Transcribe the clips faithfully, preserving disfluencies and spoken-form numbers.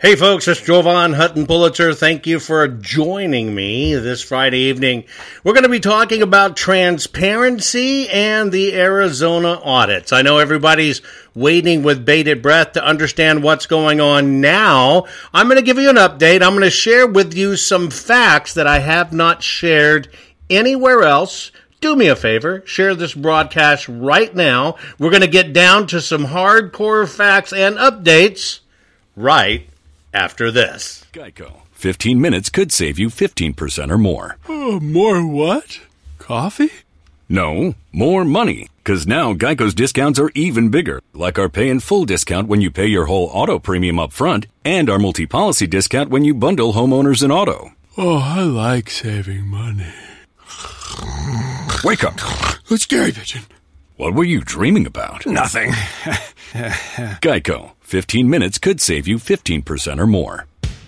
Hey folks, it's Jovan Hutton Pulitzer. Thank you for joining me this Friday evening. We're going to be talking about transparency and the Arizona audits. I know everybody's waiting with bated breath to understand what's going on now. I'm going to give you an update. I'm going to share with you some facts that I have not shared anywhere else. Do me a favor, share this broadcast right now. We're going to get down to some hardcore facts and updates right after this. Geico. fifteen minutes could save you fifteen percent or more. Oh, more what? Coffee? No, more money. Because now Geico's discounts are even bigger. Like our pay in full discount when you pay your whole auto premium up front, and our multi-policy discount when you bundle homeowners and auto. Oh, I like saving money. Wake up. Who's Gary Pigeon? What were you dreaming about? Nothing. Geico. fifteen minutes could save you fifteen percent or more.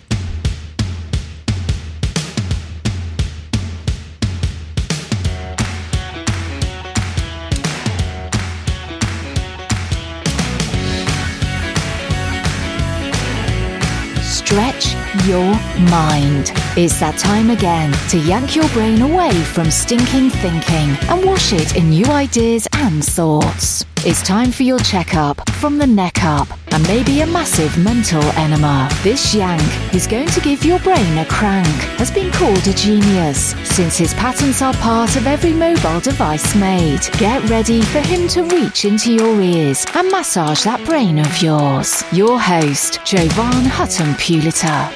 Stretch your mind. It's that time again to yank your brain away from stinking thinking and wash it in new ideas and thoughts. It's time for your checkup from the neck up and maybe a massive mental enema. This yank is going to give your brain a crank, has been called a genius, since his patents are part of every mobile device made. Get ready for him to reach into your ears and massage that brain of yours. Your host, Jovan Hutton Pulitzer.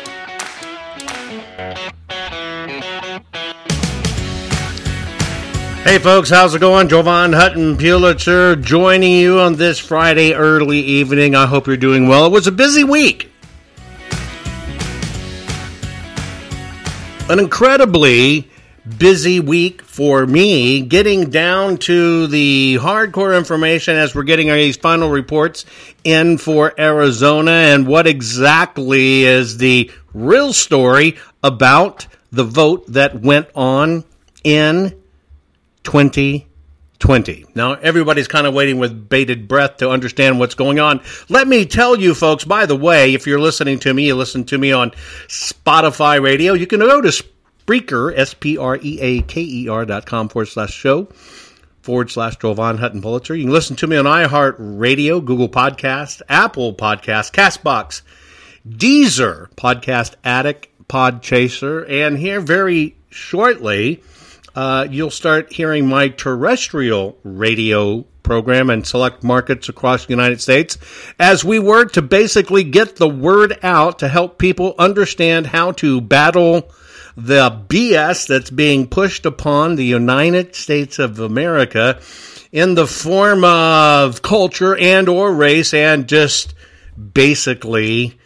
Hey folks, how's it going? Jovan Hutton Pulitzer joining you on this Friday early evening. I hope you're doing well. It was a busy week. An incredibly busy week for me, getting down to the hardcore information as we're getting these final reports in for Arizona and what exactly is the real story about the vote that went on in twenty twenty. Now, everybody's kind of waiting with bated breath to understand what's going on. Let me tell you, folks, by the way, if you're listening to me, you listen to me on Spotify Radio, you can go to Spreaker, S P R E A K E R dot com forward slash show, forward slash Jovan Hutton Pulitzer. You can listen to me on iHeartRadio, Google Podcasts, Apple Podcasts, CastBox, Deezer, Podcast Addict, Podchaser, and here very shortly, Uh, you'll start hearing my terrestrial radio program in select markets across the United States as we work to basically get the word out to help people understand how to battle the B S that's being pushed upon the United States of America in the form of culture and or race and just basically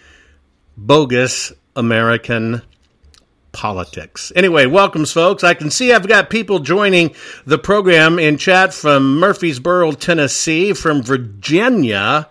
bogus American politics. Anyway, welcomes, folks. I can see I've got people joining the program in chat from Murfreesboro, Tennessee, from Virginia,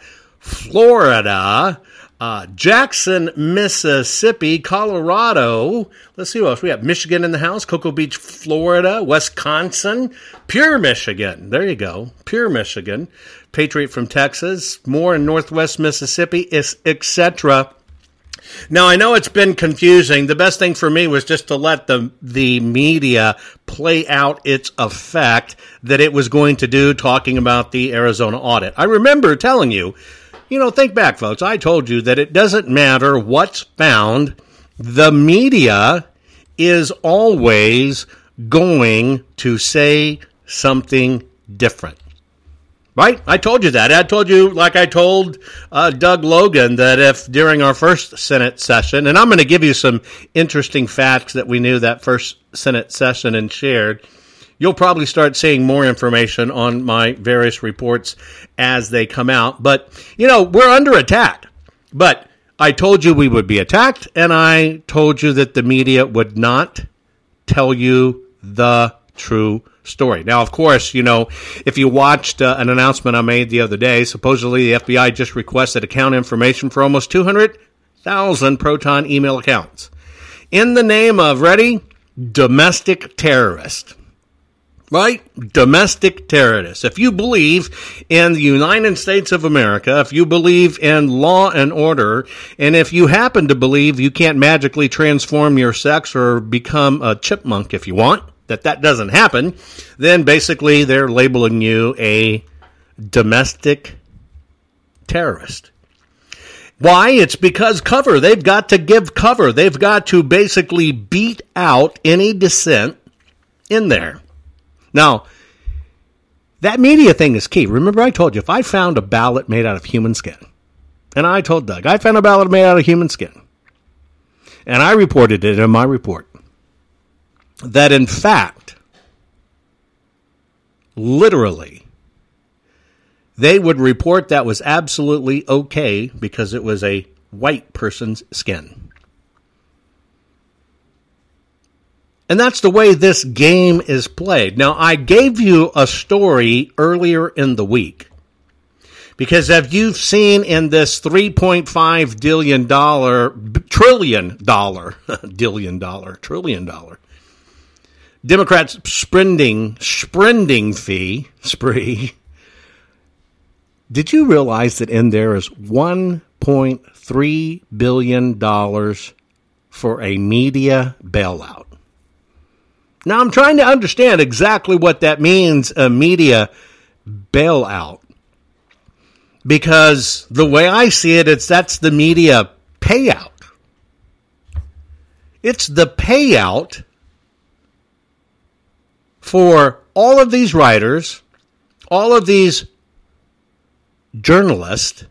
Florida, uh, Jackson, Mississippi, Colorado. Let's see who else. We have Michigan in the house, Cocoa Beach, Florida, Wisconsin, Pure Michigan. There you go. Pure Michigan. Patriot from Texas, more in Northwest Mississippi, et cetera. Now, I know it's been confusing. The best thing for me was just to let the the media play out its effect that it was going to do talking about the Arizona audit. I remember telling you, you know, think back, folks. I told you that it doesn't matter what's found. The media is always going to say something different. Right? I told you that. I told you, like I told uh, Doug Logan, that if during our first Senate session, and I'm going to give you some interesting facts that we knew that first Senate session and shared, you'll probably start seeing more information on my various reports as they come out. But, you know, we're under attack. But I told you we would be attacked, and I told you that the media would not tell you the true story. Now, of course, you know, if you watched uh, an announcement I made the other day, supposedly the F B I just requested account information for almost two hundred thousand Proton email accounts in the name of, ready, domestic terrorist. Right? Domestic terrorists. If you believe in the United States of America, if you believe in law and order, and if you happen to believe you can't magically transform your sex or become a chipmunk if you want, that that doesn't happen, then basically they're labeling you a domestic terrorist. Why? It's because cover. They've got to give cover. They've got to basically beat out any dissent in there. Now, that media thing is key. Remember I told you, if I found a ballot made out of human skin, and I told Doug, I found a ballot made out of human skin, and I reported it in my report, that in fact, literally, they would report that was absolutely okay because it was a white person's skin. And that's the way this game is played. Now, I gave you a story earlier in the week because if you've seen in this three point five trillion dollar, trillion dollar, dillion dollar, trillion dollar, Democrats' spending, spending fee, spree, did you realize that in there is one point three billion dollars for a media bailout? Now, I'm trying to understand exactly what that means, a media bailout. Because the way I see it, it's that's the media payout. It's the payout for all of these writers, all of these journalists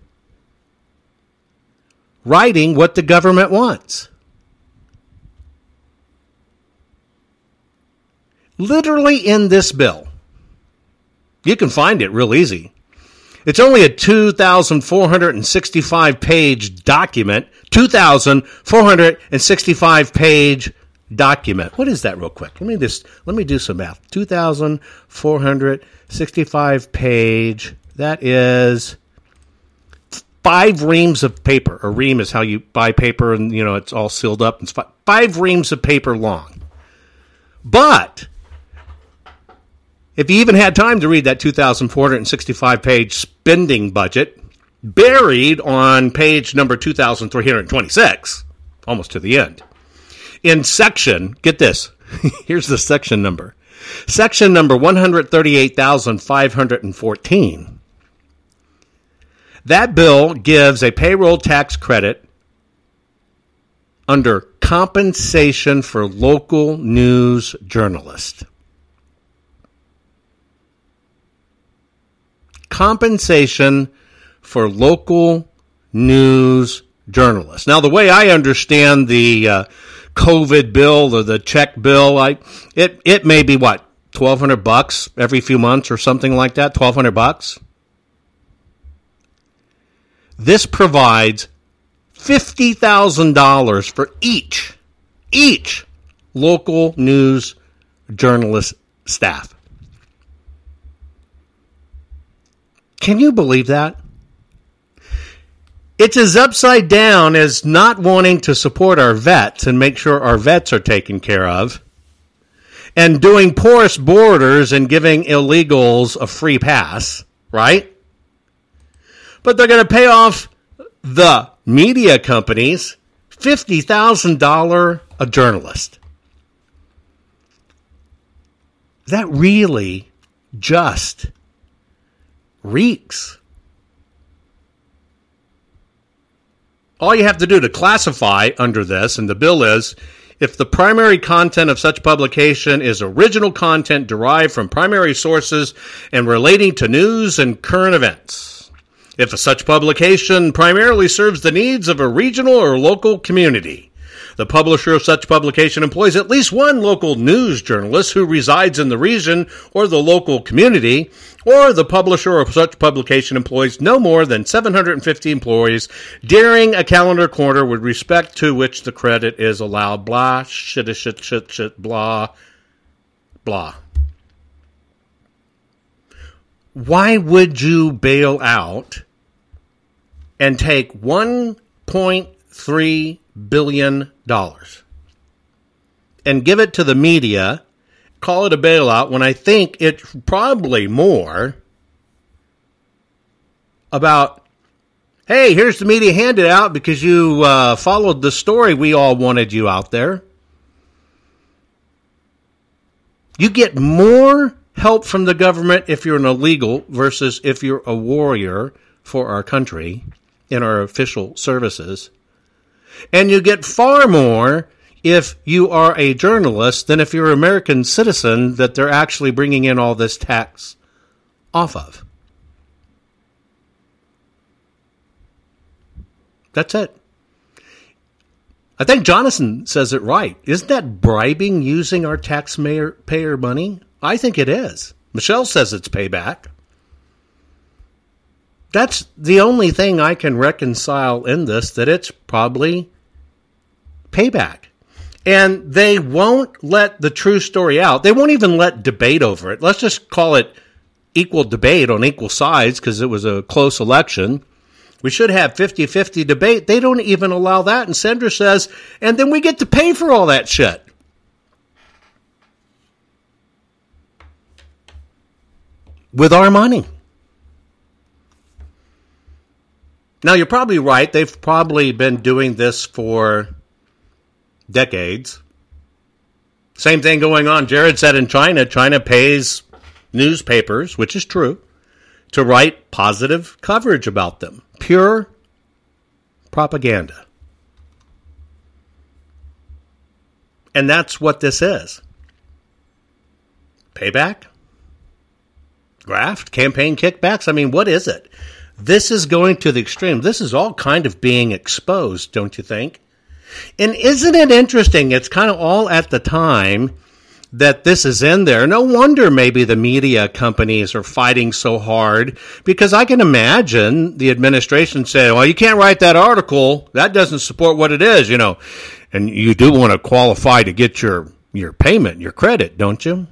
writing what the government wants. Literally in this bill. You can find it real easy. It's only a two thousand four hundred sixty-five page document. two thousand four hundred sixty-five page document. What is that real quick? Let me just, let me do some math. two thousand four hundred sixty-five page. That is five reams of paper. A ream is how you buy paper and, you know, it's all sealed up. It's five, five reams of paper long. But if you even had time to read that two thousand four hundred sixty-five page spending budget, buried on page number two thousand three hundred twenty-six, almost to the end, in section, get this, here's the section number, section number one hundred thirty-eight thousand five hundred fourteen, that bill gives a payroll tax credit under compensation for local news journalists. Compensation for local news journalists. Now, the way I understand the uh, COVID bill or the check bill, I it it may be what, twelve hundred bucks every few months or something like that. Twelve hundred bucks. This provides fifty thousand dollars for each each local news journalist staff. Can you believe that? It's as upside down as not wanting to support our vets and make sure our vets are taken care of, and doing porous borders and giving illegals a free pass, right? But they're going to pay off the media companies fifty thousand dollars a journalist. That really just reeks. All you have to do to classify under this, and the bill is, if the primary content of such publication is original content derived from primary sources and relating to news and current events. If such publication primarily serves the needs of a regional or local community. The publisher of such publication employs at least one local news journalist who resides in the region or the local community, or the publisher of such publication employs no more than seven hundred fifty employees during a calendar quarter with respect to which the credit is allowed. Blah, shit, shit, shit, shit, blah, blah. Why would you bail out and take one point three billion dollars and give it to the media call it a bailout when I think it's probably more about, hey, here's the media handout because you uh, followed the story we all wanted you out there. You get more help from the government if you're an illegal versus if you're a warrior for our country in our official services. And you get far more if you are a journalist than if you're an American citizen that they're actually bringing in all this tax off of. That's it. I think Jonathan says it right. Isn't that bribing using our taxpayer payer money? I think it is. Michelle says it's payback. That's the only thing I can reconcile in this, that it's probably payback. And they won't let the true story out. They won't even let debate over it. Let's just call it equal debate on equal sides because it was a close election. We should have fifty-fifty debate. They don't even allow that. And Sandra says, and then we get to pay for all that shit. With our money. Now, you're probably right. They've probably been doing this for decades. Same thing going on. Jared said in China, China pays newspapers, which is true, to write positive coverage about them. Pure propaganda. And that's what this is. Payback? Graft? Campaign kickbacks? I mean, what is it? This is going to the extreme. This is all kind of being exposed, don't you think? And isn't it interesting? It's kind of all at the time that this is in there. No wonder maybe the media companies are fighting so hard, because I can imagine the administration saying, well, you can't write that article. That doesn't support what it is, you know. And you do want to qualify to get your, your payment, your credit, don't you?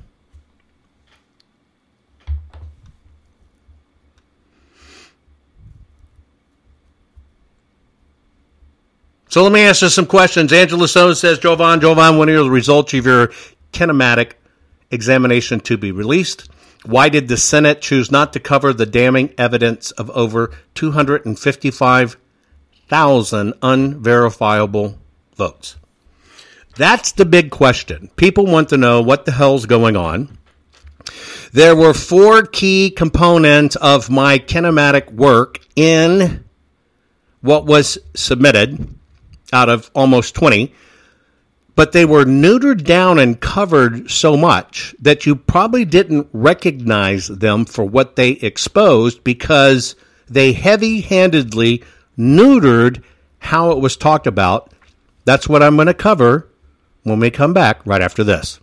So let me ask you some questions. Angela Stone says, Jovan, Jovan, when are the results of your kinematic examination to be released? Why did the Senate choose not to cover the damning evidence of over two hundred fifty-five thousand unverifiable votes? That's the big question. People want to know what the hell's going on. There were four key components of my kinematic work in what was submitted out of almost twenty. But they were neutered down and covered so much that you probably didn't recognize them for what they exposed, because they heavy-handedly neutered how it was talked about. That's what I'm going to cover when we come back right after this.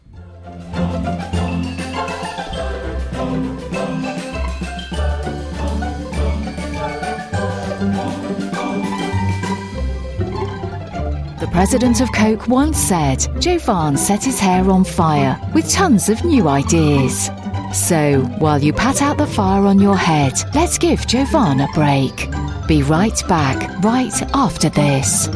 The president of Coke once said Jovan set his hair on fire with tons of new ideas. So, while you pat out the fire on your head, let's give Jovan a break. Be right back right after this.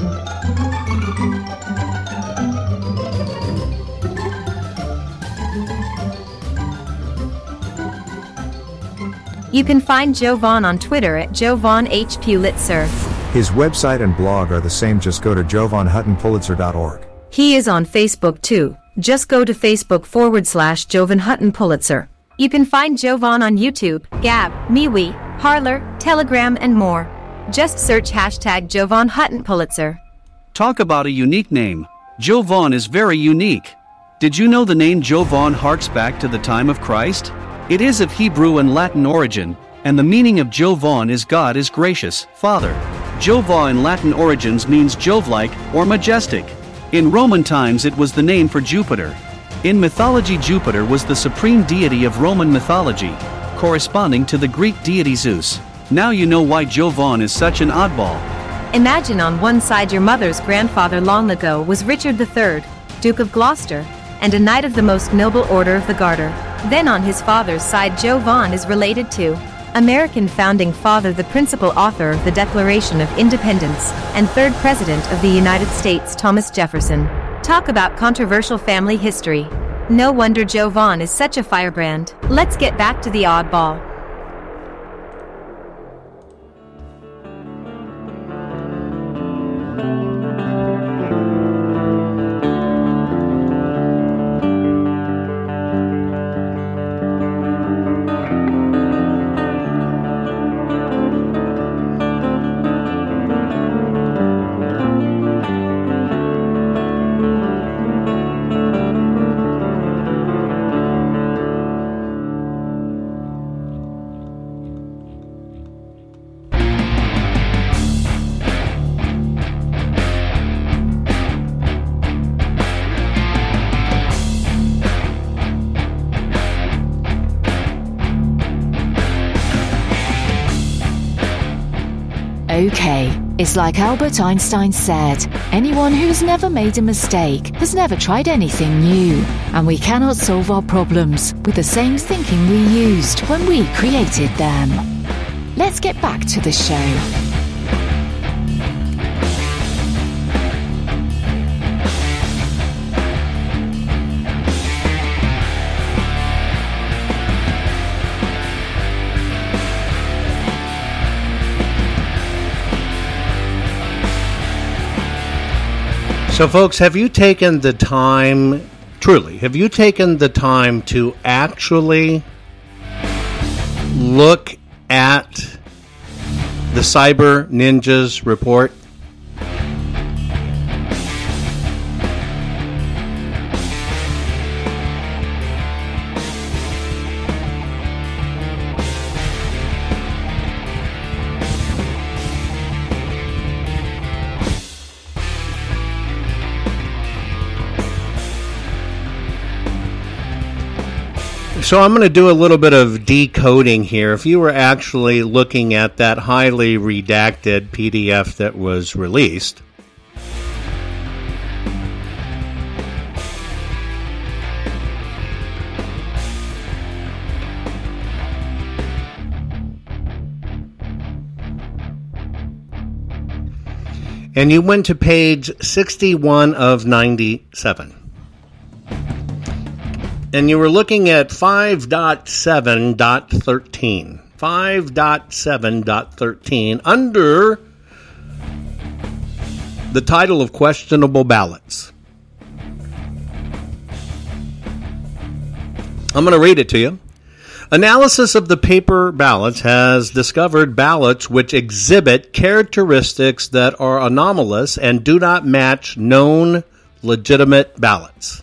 You can find Jovan on Twitter at Jovan H. Pulitzer. His website and blog are the same. Just go to jovan hutton pulitzer dot org. He is on Facebook too. Just go to Facebook forward slash Jovan Hutton Pulitzer. You can find Jovan on YouTube, Gab, MeWe, Parler, Telegram, and more. Just search hashtag Jovan Hutton Pulitzer. Talk about a unique name. Jovan is very unique. Did you know the name Jovan harks back to the time of Christ? It is of Hebrew and Latin origin, and the meaning of Jovan is God is gracious, Father. Jova in Latin origins means Jove-like or majestic. In Roman times it was the name for Jupiter. In mythology, Jupiter was the supreme deity of Roman mythology, corresponding to the Greek deity Zeus. Now you know why Jovan is such an oddball. Imagine on one side your mother's grandfather long ago was Richard the Third, Duke of Gloucester, and a knight of the most noble order of the Garter. Then on his father's side Jovan is related to American founding father, the principal author of the Declaration of Independence, and third president of the United States, Thomas Jefferson. Talk about controversial family history. No wonder Joe Vaughn is such a firebrand. Let's get back to the oddball. Okay, it's like Albert Einstein said, anyone who's never made a mistake has never tried anything new, and we cannot solve our problems with the same thinking we used when we created them. Let's get back to the show. So, folks, have you taken the time, truly, have you taken the time to actually look at the Cyber Ninjas report? So I'm going to do a little bit of decoding here. If you were actually looking at that highly redacted P D F that was released, and you went to page sixty-one of ninety-seven. And you were looking at five point seven point thirteen. five point seven point thirteen under the title of questionable ballots. I'm going to read it to you. Analysis of the paper ballots has discovered ballots which exhibit characteristics that are anomalous and do not match known legitimate ballots.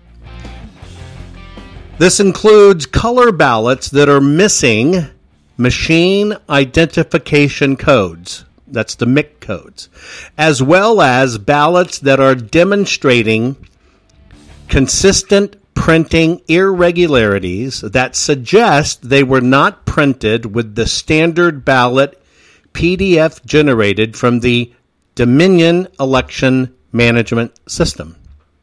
This includes color ballots that are missing machine identification codes. That's the M I C codes. As well as ballots that are demonstrating consistent printing irregularities that suggest they were not printed with the standard ballot P D F generated from the Dominion Election Management System.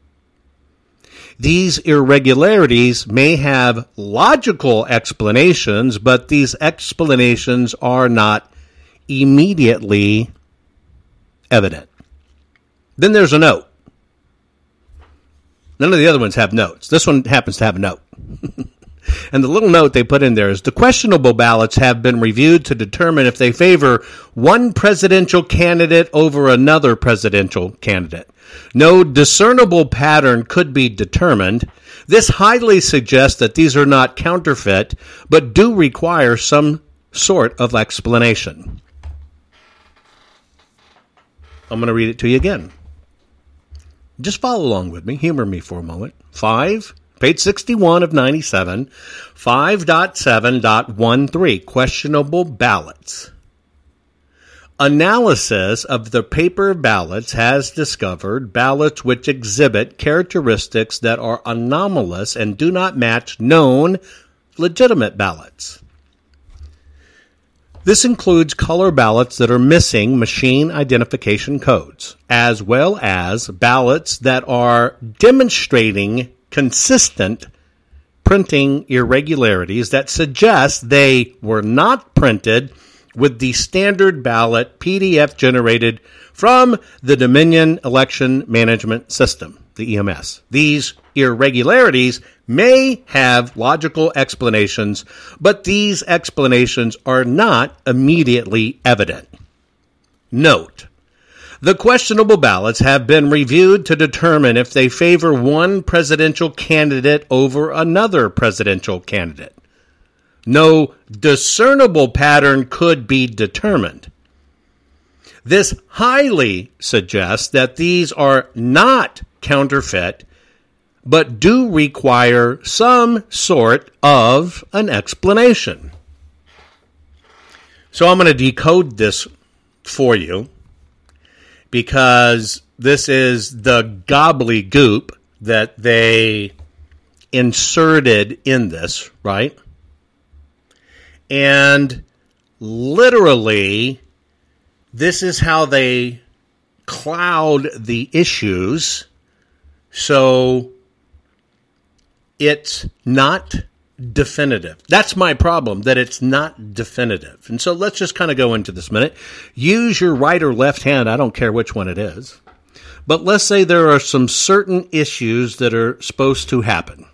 These irregularities may have logical explanations, but these explanations are not immediately evident. Then there's a note. None of the other ones have notes. This one happens to have a note. And the little note they put in there is, the questionable ballots have been reviewed to determine if they favor one presidential candidate over another presidential candidate. No discernible pattern could be determined. This highly suggests that these are not counterfeit, but do require some sort of explanation. I'm going to read it to you again. Just follow along with me. Humor me for a moment. Five, page sixty-one of ninety-seven, five point seven point thirteen, questionable ballots. Analysis of the paper ballots has discovered ballots which exhibit characteristics that are anomalous and do not match known legitimate ballots. This includes color ballots that are missing machine identification codes, as well as ballots that are demonstrating consistent printing irregularities that suggest they were not printed with the standard ballot P D F generated from the Dominion Election Management System, the E M S. These irregularities may have logical explanations, but these explanations are not immediately evident. Note, the questionable ballots have been reviewed to determine if they favor one presidential candidate over another presidential candidate. No discernible pattern could be determined. This highly suggests that these are not counterfeit, but do require some sort of an explanation. So I'm going to decode this for you, because this is the gobbledygook that they inserted in this, right? And literally, this is how they cloud the issues, so it's not definitive. That's my problem, that it's not definitive. And so let's just kind of go into this minute. Use your right or left hand. I don't care which one it is. But let's say there are some certain issues that are supposed to happen.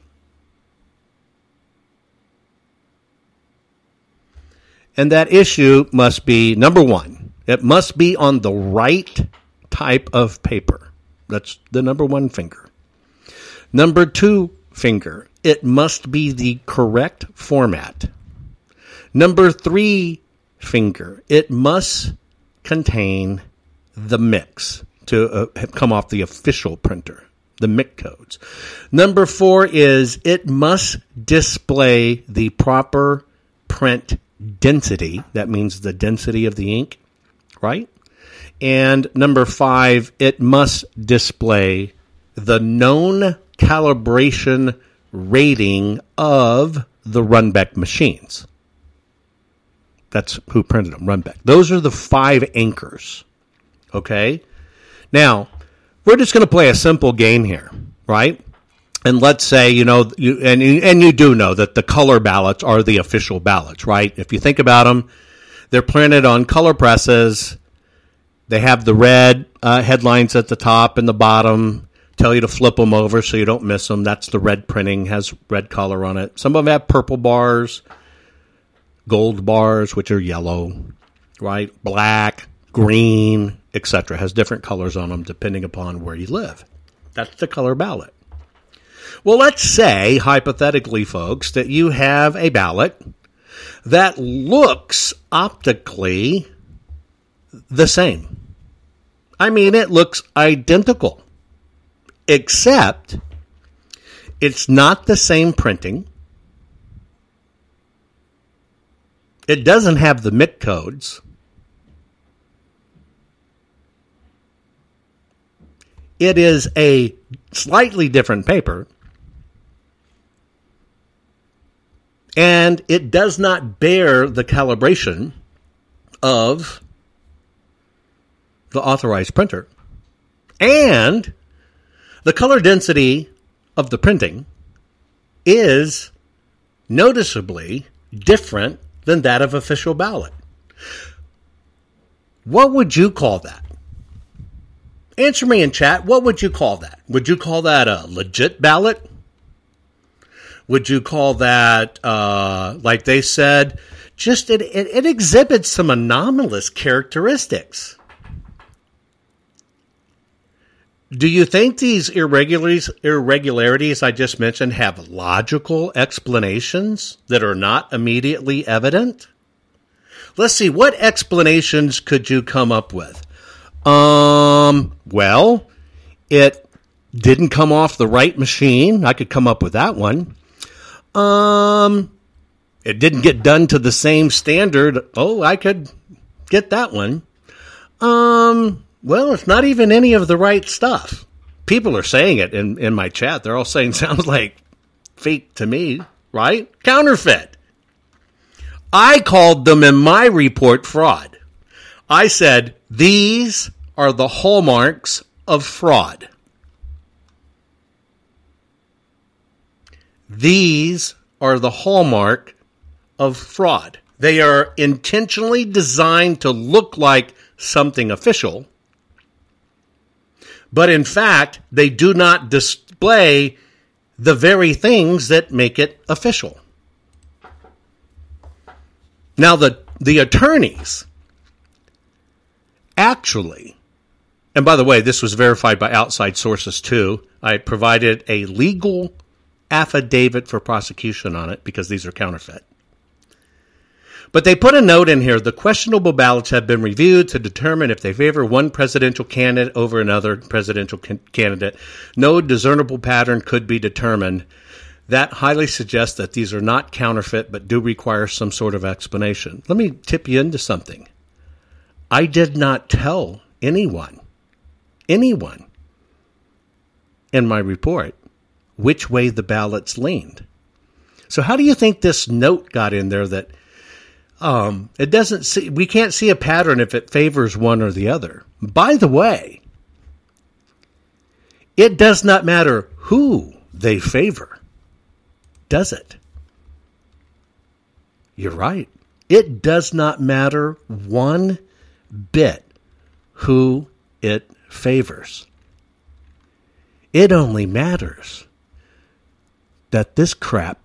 And that issue must be, number one, it must be on the right type of paper. That's the number one finger. Number two finger, it must be the correct format. Number three finger, it must contain the mix to uh, have come off the official printer, the M I C codes. Number four is it must display the proper print density. That means the density of the ink, right? And number five, it must display the known calibration rating of the Runbeck machines. That's who printed them, Runbeck. Those are the five anchors, okay? Now, we're just going to play a simple game here, right? And let's say, you know, you and, and you do know that the color ballots are the official ballots, right? If you think about them, they're printed on color presses. They have the red uh, headlines at the top and the bottom. Tell you to flip them over so you don't miss them. That's the red printing, has red color on it. Some of them have purple bars, gold bars, which are yellow, right? Black, green, et cetera. Has different colors on them depending upon where you live. That's the color ballot. Well, let's say, hypothetically, folks, that you have a ballot that looks optically the same. I mean, it looks identical. Except it's not the same printing. It doesn't have the M I C codes. It is a slightly different paper. And it does not bear the calibration of the authorized printer. And the color density of the printing is noticeably different than that of official ballot. What would you call that? Answer me in chat. What would you call that? Would you call that a legit ballot? Would you call that, uh, like they said, just it, it, it exhibits some anomalous characteristics? Do you think these irregularities, irregularities I just mentioned have logical explanations that are not immediately evident? Let's see, what explanations could you come up with? Um, well, it didn't come off the right machine. I could come up with that one. Um, it didn't get done to the same standard. Oh, I could get that one. Um... Well, it's not even any of the right stuff. People are saying it in, in my chat. They're all saying, sounds like fake to me, right? Counterfeit. I called them in my report fraud. I said, these are the hallmarks of fraud. These are the hallmark of fraud. They are intentionally designed to look like something official, but in fact, they do not display the very things that make it official. Now, the, the attorneys actually, and by the way, this was verified by outside sources too. I provided a legal affidavit for prosecution on it because these are counterfeit. But they put a note in here: the questionable ballots have been reviewed to determine if they favor one presidential candidate over another presidential can- candidate. No discernible pattern could be determined. That highly suggests that these are not counterfeit, but do require some sort of explanation. Let me tip you into something. I did not tell anyone, anyone in my report which way the ballots leaned. So how do you think this note got in there that Um, it doesn't see, we can't see a pattern if it favors one or the other? By the way, it does not matter who they favor, does it? You're right. It does not matter one bit who it favors. It only matters that this crap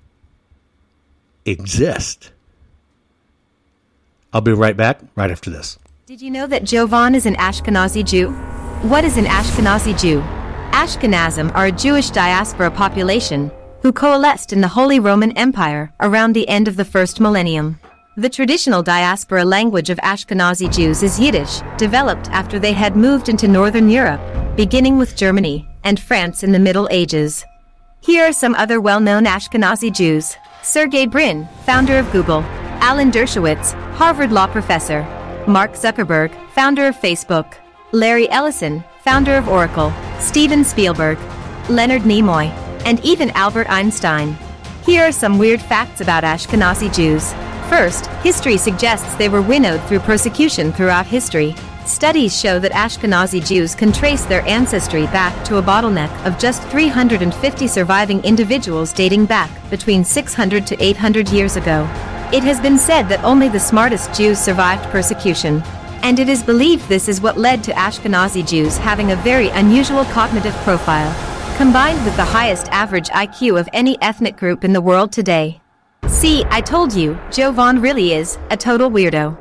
exists. I'll be right back, right after this. Did you know that Jovan is an Ashkenazi Jew? What is an Ashkenazi Jew? Ashkenazim are a Jewish diaspora population who coalesced in the Holy Roman Empire around the end of the first millennium. The traditional diaspora language of Ashkenazi Jews is Yiddish, developed after they had moved into Northern Europe, beginning with Germany and France in the Middle Ages. Here are some other well-known Ashkenazi Jews: Sergey Brin, founder of Google; Alan Dershowitz, Harvard law professor; Mark Zuckerberg, founder of Facebook; Larry Ellison, founder of Oracle; Steven Spielberg, Leonard Nimoy, and even Albert Einstein. Here are some weird facts about Ashkenazi Jews. First, history suggests they were winnowed through persecution throughout history. Studies show that Ashkenazi Jews can trace their ancestry back to a bottleneck of just three hundred fifty surviving individuals dating back between six hundred to eight hundred years ago. It has been said that only the smartest Jews survived persecution, and it is believed this is what led to Ashkenazi Jews having a very unusual cognitive profile, combined with the highest average I Q of any ethnic group in the world today. See, I told you, Jovan really is a total weirdo.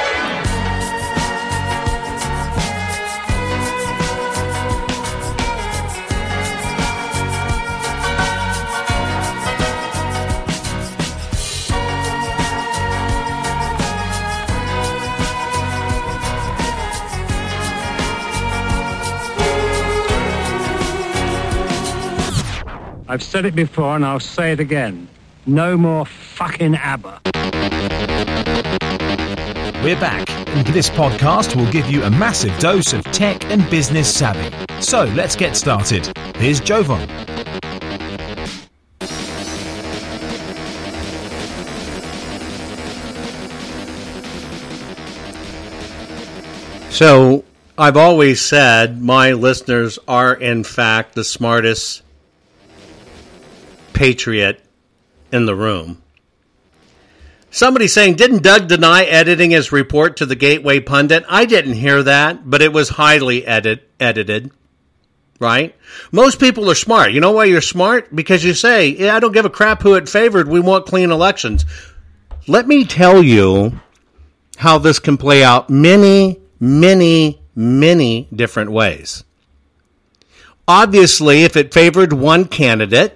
I've said it before and I'll say it again. No more fucking ABBA. We're back, and this podcast will give you a massive dose of tech and business savvy. So let's get started. Here's Jovan. So I've always said my listeners are in fact the smartest patriot in the room. Somebody saying, didn't Doug deny editing his report to the Gateway Pundit? I didn't hear that, but it was highly edit, edited, right? Most people are smart. You know why you're smart? Because you say, yeah, I don't give a crap who it favored. We want clean elections. Let me tell you how this can play out many, many, many different ways. Obviously, if it favored one candidate,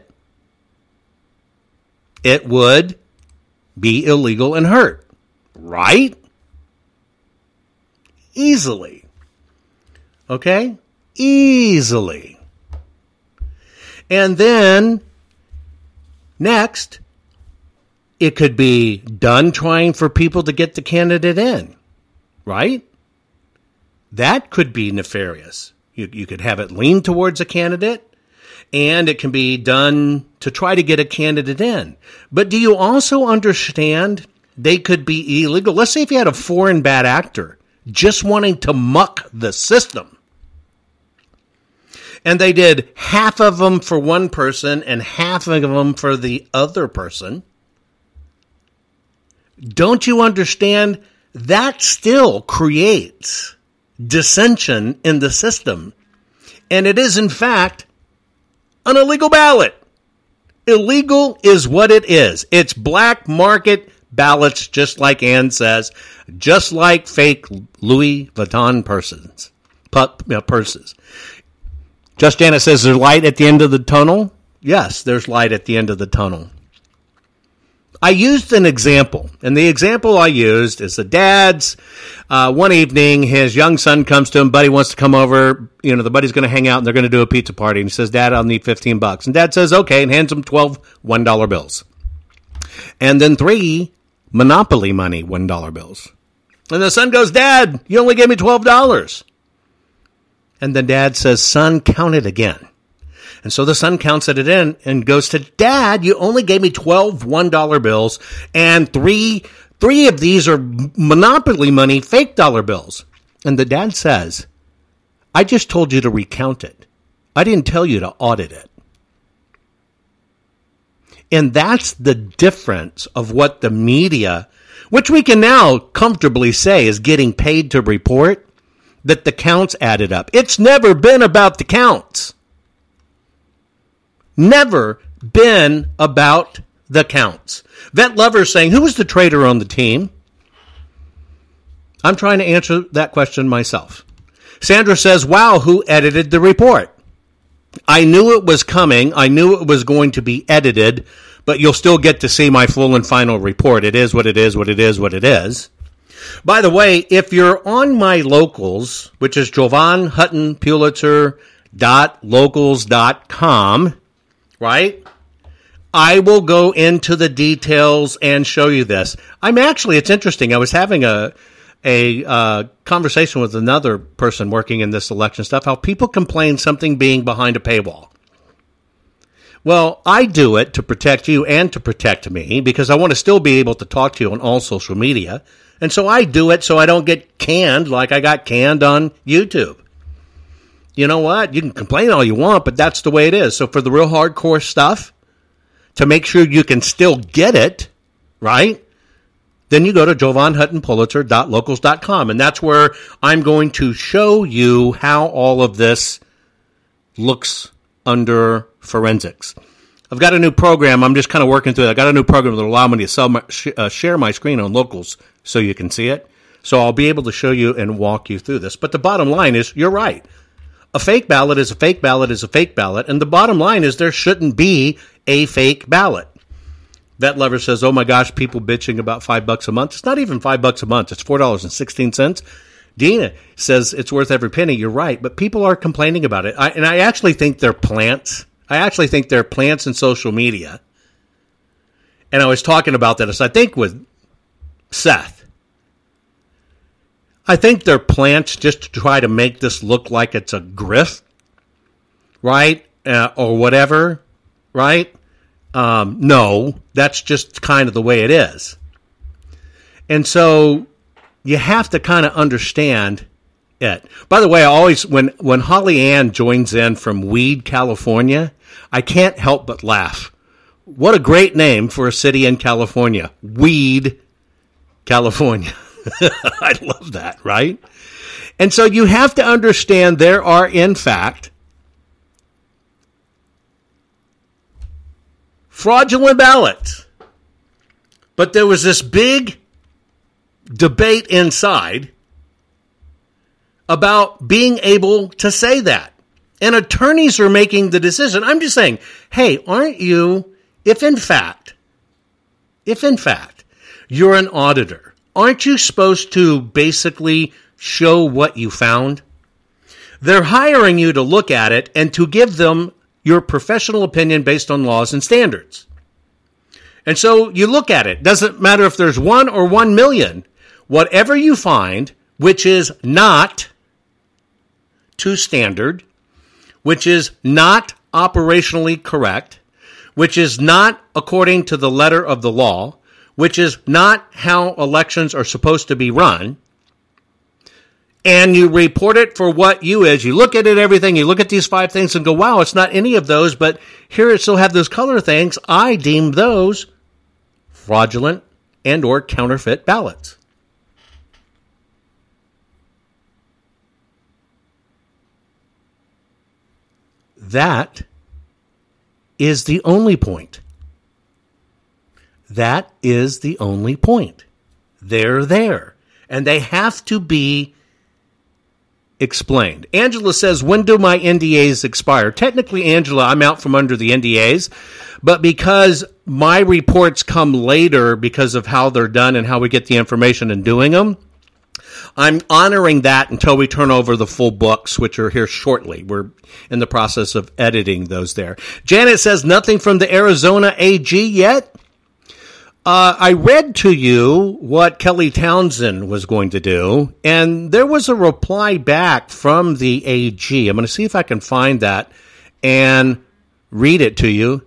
it would be illegal and hurt, right? Easily. Okay? Easily. And then, next, it could be done trying for people to get the candidate in, right? That could be nefarious. You, you could have it lean towards a candidate, and it can be done to try to get a candidate in. But do you also understand they could be illegal? Let's say if you had a foreign bad actor just wanting to muck the system, and they did half of them for one person and half of them for the other person. Don't you understand? That still creates dissension in the system. And it is, in fact, an illegal ballot. Illegal is what it is. It's black market ballots, just like Ann says, just like fake Louis Vuitton purses. Pu- uh, purses. Just Janet says, there's light at the end of the tunnel? Yes, there's light at the end of the tunnel. I used an example, and the example I used is the dad's, uh, one evening, his young son comes to him, buddy wants to come over, you know, the buddy's going to hang out, and they're going to do a pizza party, and he says, Dad, I'll need fifteen bucks. And Dad says, okay, and hands him twelve one dollar bills. And then three Monopoly money one dollar bills. And the son goes, Dad, you only gave me twelve dollars. And the dad says, son, count it again. And so the son counts it in and goes to, Dad, you only gave me twelve one dollar bills, and three three of these are Monopoly money, fake dollar bills. And the dad says, I just told you to recount it. I didn't tell you to audit it. And that's the difference of what the media, which we can now comfortably say is getting paid to report, that the counts added up. It's never been about the counts. Never been about the counts. Vet Lover saying, who was the traitor on the team? I'm trying to answer that question myself. Sandra says, wow, who edited the report? I knew it was coming. I knew it was going to be edited, but you'll still get to see my full and final report. It is what it is, what it is, what it is. By the way, if you're on my locals, which is Jovan Hutton Pulitzer dot locals dot com, right? I will go into the details and show you this. I'm actually, it's interesting. I was having a a uh, conversation with another person working in this election stuff, how people complain something being behind a paywall. Well, I do it to protect you and to protect me because I want to still be able to talk to you on all social media. And so I do it so I don't get canned like I got canned on YouTube. You know what? You can complain all you want, but that's the way it is. So for the real hardcore stuff, to make sure you can still get it, right? Then you go to Jovan Hutton Pulitzer dot locals dot com, and that's where I'm going to show you how all of this looks under forensics. I've got a new program. I'm just kind of working through it. I got a new program that will allow me to sell my, sh- uh, share my screen on Locals so you can see it. So I'll be able to show you and walk you through this. But the bottom line is, you're right. A fake ballot is a fake ballot is a fake ballot. And the bottom line is there shouldn't be a fake ballot. Vet Lover says, oh my gosh, people bitching about five bucks a month. It's not even five bucks a month. It's four dollars and sixteen cents. Dina says it's worth every penny. You're right. But people are complaining about it. I, and I actually think they're plants. I actually think they're plants in social media. And I was talking about that, as I think with Seth. I think they're plants just to try to make this look like it's a grift, right? Uh, or whatever, right? Um, no, that's just kind of the way it is. And so you have to kind of understand it. By the way, I always, when, when Holly Ann joins in from Weed, California, I can't help but laugh. What a great name for a city in California. Weed, California. I love that, right? And so you have to understand there are, in fact, fraudulent ballots. But there was this big debate inside about being able to say that. And attorneys are making the decision. I'm just saying, hey, aren't you, if in fact, if in fact, you're an auditor, aren't you supposed to basically show what you found? They're hiring you to look at it and to give them your professional opinion based on laws and standards. And so you look at it. Doesn't matter if there's one or one million. Whatever you find, which is not to standard, which is not operationally correct, which is not according to the letter of the law, which is not how elections are supposed to be run, and you report it for what you is. You look at it, everything, you look at these five things and go, wow, it's not any of those, but here it still have those color things. I deem those fraudulent and or counterfeit ballots. That is the only point. That is the only point. They're there. And they have to be explained. Angela says, when do my N D As expire? Technically, Angela, I'm out from under the N D As, but because my reports come later because of how they're done and how we get the information and doing them, I'm honoring that until we turn over the full books, which are here shortly. We're in the process of editing those there. Janet says, nothing from the Arizona A G yet? Uh, I read to you what Kelly Townsend was going to do, and there was a reply back from the A G. I'm going to see if I can find that and read it to you.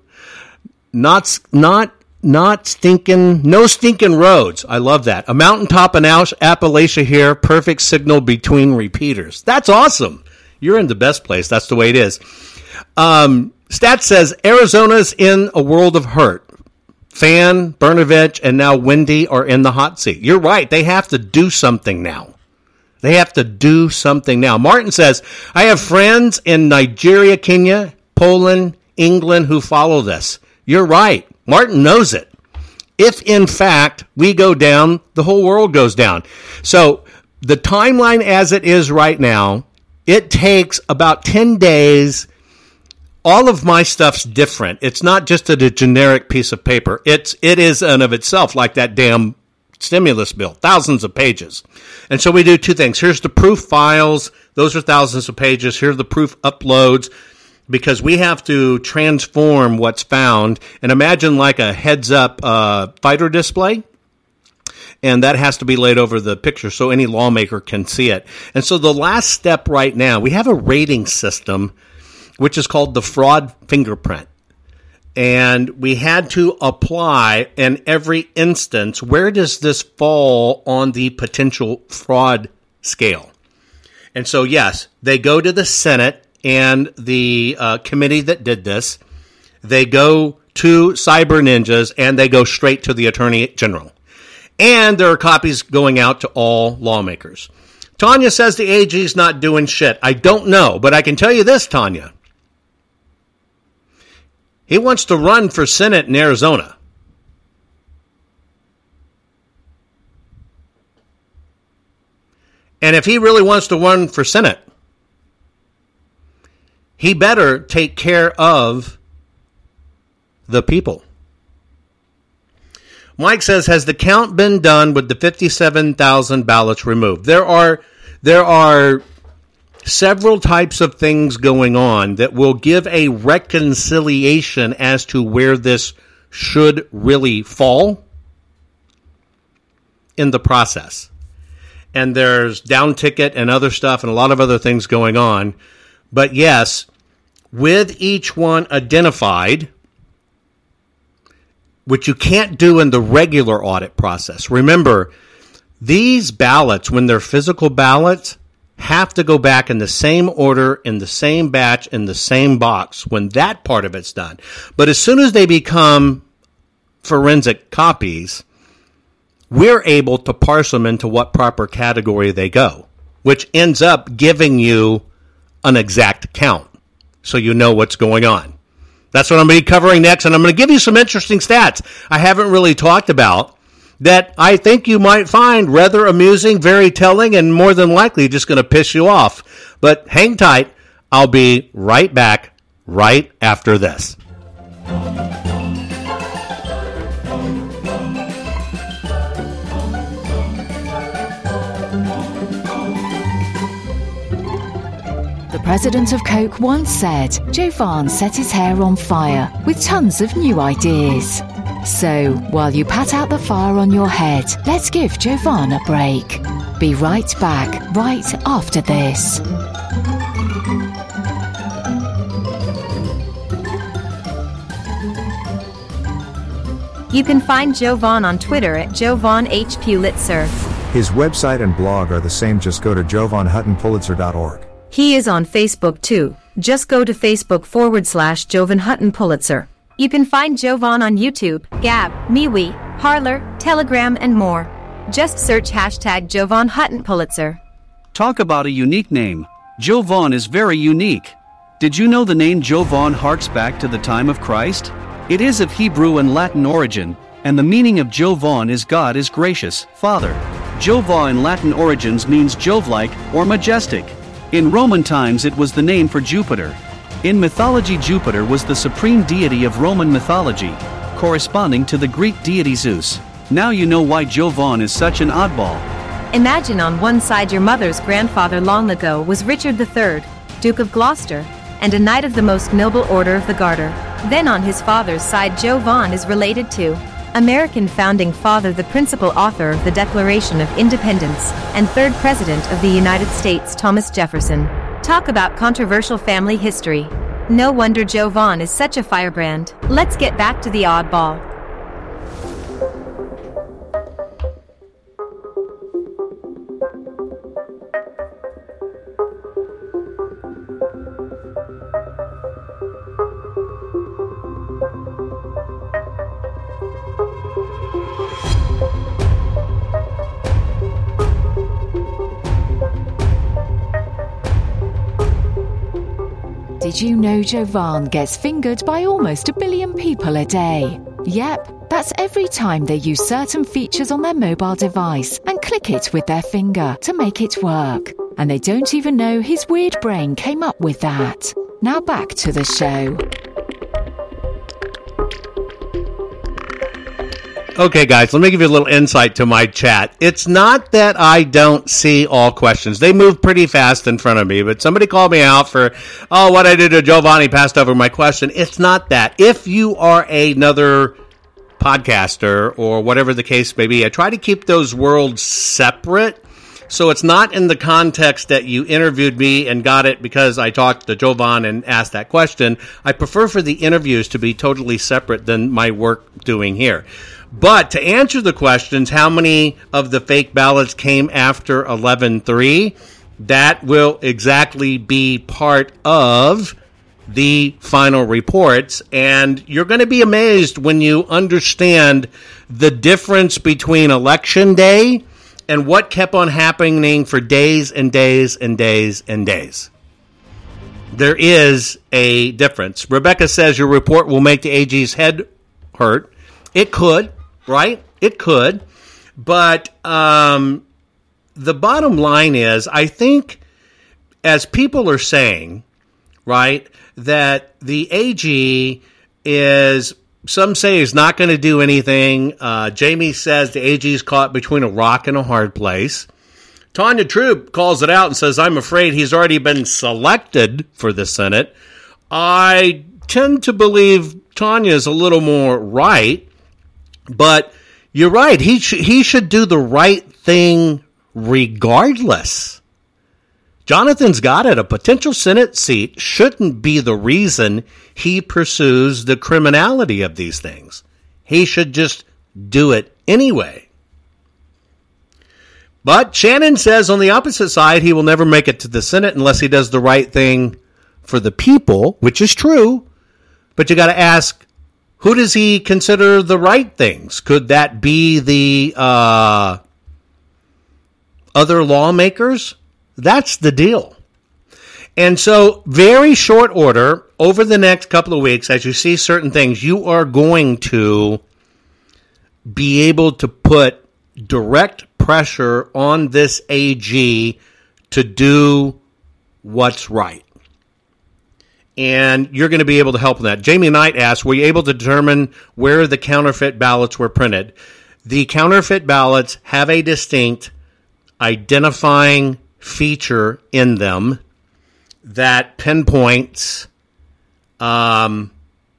Not, not, not stinking, no stinking roads. I love that. A mountaintop in Appalachia here, perfect signal between repeaters. That's awesome. You're in the best place. That's the way it is. Um, Stat says Arizona's in a world of hurt. Fan, Brnovich, and now Wendy are in the hot seat. You're right. They have to do something now. They have to do something now. Martin says, I have friends in Nigeria, Kenya, Poland, England who follow this. You're right. Martin knows it. If, in fact, we go down, the whole world goes down. So the timeline as it is right now, it takes about ten days. All of my stuff's different. It's not just a, a generic piece of paper. It's, it is in of itself like that damn stimulus bill, thousands of pages. And so we do two things. Here's the proof files. Those are thousands of pages. Here are the proof uploads, because we have to transform what's found. And imagine like a heads-up uh, fighter display. And that has to be laid over the picture so any lawmaker can see it. And so the last step right now, we have a rating system which is called the fraud fingerprint. And we had to apply in every instance, where does this fall on the potential fraud scale? And so, yes, they go to the Senate and the uh, committee that did this. They go to Cyber Ninjas, and they go straight to the Attorney General. And there are copies going out to all lawmakers. Tanya says the A G's not doing shit. I don't know, but I can tell you this, Tanya. He wants to run for Senate in Arizona. And if he really wants to run for Senate, he better take care of the people. Mike says, has the count been done with the fifty-seven thousand ballots removed? There are, there are several types of things going on that will give a reconciliation as to where this should really fall in the process. And there's down ticket and other stuff and a lot of other things going on. But yes, with each one identified, which you can't do in the regular audit process. Remember, these ballots, when they're physical ballots, have to go back in the same order, in the same batch, in the same box when that part of it's done. But as soon as they become forensic copies, we're able to parse them into what proper category they go, which ends up giving you an exact count so you know what's going on. That's what I'm going to be covering next, and I'm going to give you some interesting stats I haven't really talked about that I think you might find rather amusing, very telling, and more than likely just going to piss you off. But hang tight. I'll be right back right after this. The president of Coke once said Jovan set his hair on fire with tons of new ideas. So, while you pat out the fire on your head, let's give Jovan a break. Be right back, right after this. You can find Jovan on Twitter at Jovan H. Pulitzer. His website and blog are the same. Just go to jovan hutton pulitzer dot org. He is on Facebook too. Just go to Facebook forward slash Jovan Hutton Pulitzer. You can find Jovan on YouTube, Gab, MeWe, Parler, Telegram, and more. Just search hashtag Jovan Hutton Pulitzer. Talk about a unique name. Jovan is very unique. Did you know the name Jovan harks back to the time of Christ? It is of Hebrew and Latin origin, and the meaning of Jovan is God is gracious, Father. Jova in Latin origins means Jove-like or majestic. In Roman times it was the name for Jupiter. In mythology, Jupiter was the supreme deity of Roman mythology, corresponding to the Greek deity Zeus. Now you know why Jovan is such an oddball. Imagine on one side your mother's grandfather long ago was Richard the Third, Duke of Gloucester, and a knight of the most noble order of the Garter. Then on his father's side Jovan is related to American founding father, the principal author of the Declaration of Independence, and third President of the United States, Thomas Jefferson. Talk about controversial family history. No wonder Jovan is such a firebrand. Let's get back to the oddball. Did you know Jovan gets fingered by almost a billion people a day? Yep, that's every time they use certain features on their mobile device and click it with their finger to make it work. And they don't even know his weird brain came up with that. Now back to the show. Okay, guys, let me give you a little insight to my chat. It's not that I don't see all questions. They move pretty fast in front of me, but somebody called me out for, oh, what I did to Giovanni passed over my question. It's not that. If you are another podcaster or whatever the case may be, I try to keep those worlds separate. So it's not in the context that you interviewed me and got it because I talked to Jovan and asked that question. I prefer for the interviews to be totally separate than my work doing here. But to answer the questions, how many of the fake ballots came after eleven three, that will exactly be part of the final reports. And you're going to be amazed when you understand the difference between Election Day and what kept on happening for days and days and days and days. There is a difference. Rebecca says your report will make the A G's head hurt. It could. Right? It could. But um, the bottom line is, I think, as people are saying, right, that the A G is, some say is not going to do anything. Uh, Jamie says the A G is caught between a rock and a hard place. Tanya Troop calls it out and says, I'm afraid he's already been selected for the Senate. I tend to believe Tanya is a little more right. But you're right. He sh- he should do the right thing regardless. Jonathan's got it. A potential Senate seat shouldn't be the reason he pursues the criminality of these things. He should just do it anyway. But Shannon says on the opposite side, he will never make it to the Senate unless he does the right thing for the people, which is true. But you got to ask, who does he consider the right things? Could that be the uh, other lawmakers? That's the deal. And so, very short order, over the next couple of weeks, as you see certain things, you are going to be able to put direct pressure on this A G to do what's right. And you're going to be able to help in that. Jamie Knight asked, were you able to determine where the counterfeit ballots were printed? The counterfeit ballots have a distinct identifying feature in them that pinpoints um,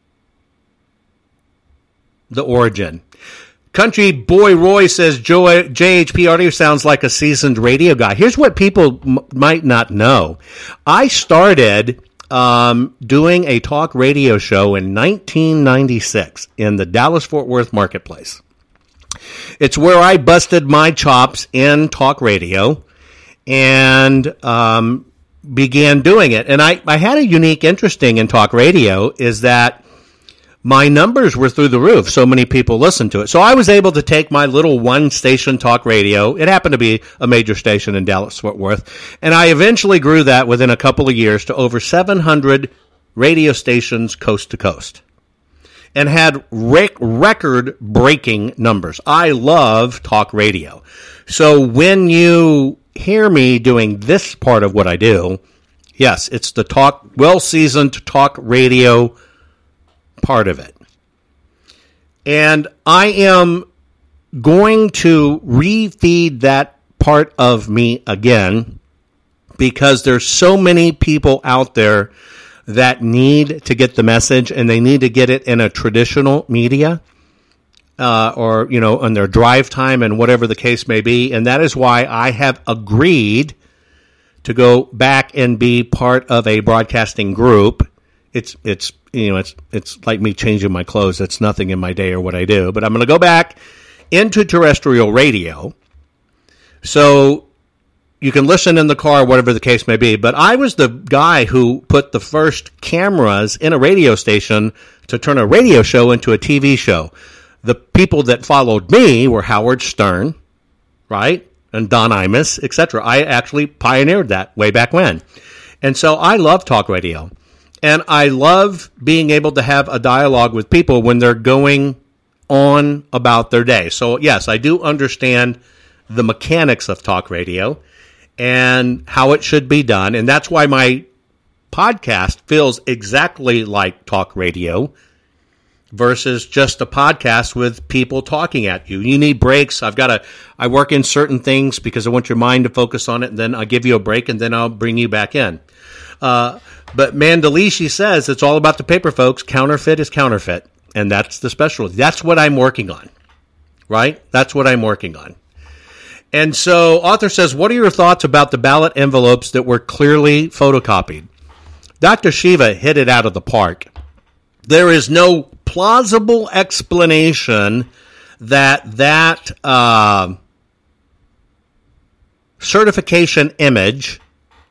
the origin. Country Boy Roy says, J H P Audio sounds like a seasoned radio guy. Here's what people m- might not know. I started Um, doing a talk radio show in nineteen ninety-six in the Dallas-Fort Worth marketplace. It's where I busted my chops in talk radio and um, began doing it. And I, I had a unique interesting in talk radio is that my numbers were through the roof. So many people listened to it. So I was able to take my little one-station talk radio. It happened to be a major station in Dallas-Fort Worth. And I eventually grew that within a couple of years to over seven hundred radio stations coast to coast. And had rec- record-breaking numbers. I love talk radio. So when you hear me doing this part of what I do, yes, it's the talk, well-seasoned talk radio part of it. And I am going to refeed that part of me again because there's so many people out there that need to get the message, and they need to get it in a traditional media uh, or, you know, on their drive time and whatever the case may be. And that is why I have agreed to go back and be part of a broadcasting group. It's, it's, you know, it's, it's like me changing my clothes. It's nothing in my day or what I do, but I'm going to go back into terrestrial radio. So you can listen in the car, whatever the case may be. But I was the guy who put the first cameras in a radio station to turn a radio show into a T V show. The people that followed me were Howard Stern, right? And Don Imus, et cetera. I actually pioneered that way back when. And so I love talk radio. And I love being able to have a dialogue with people when they're going on about their day. So, yes, I do understand the mechanics of talk radio and how it should be done. And that's why my podcast feels exactly like talk radio versus just a podcast with people talking at you. You need breaks. I've got to, I work in certain things because I want your mind to focus on it, and then I'll give you a break, and then I'll bring you back in. Uh, but Mandalishi says it's all about the paper, folks. Counterfeit is counterfeit, and that's the specialty. That's what I'm working on, right? That's what I'm working on. And so author says, what are your thoughts about the ballot envelopes that were clearly photocopied? Doctor Shiva hit it out of the park. There is no plausible explanation that that uh, certification image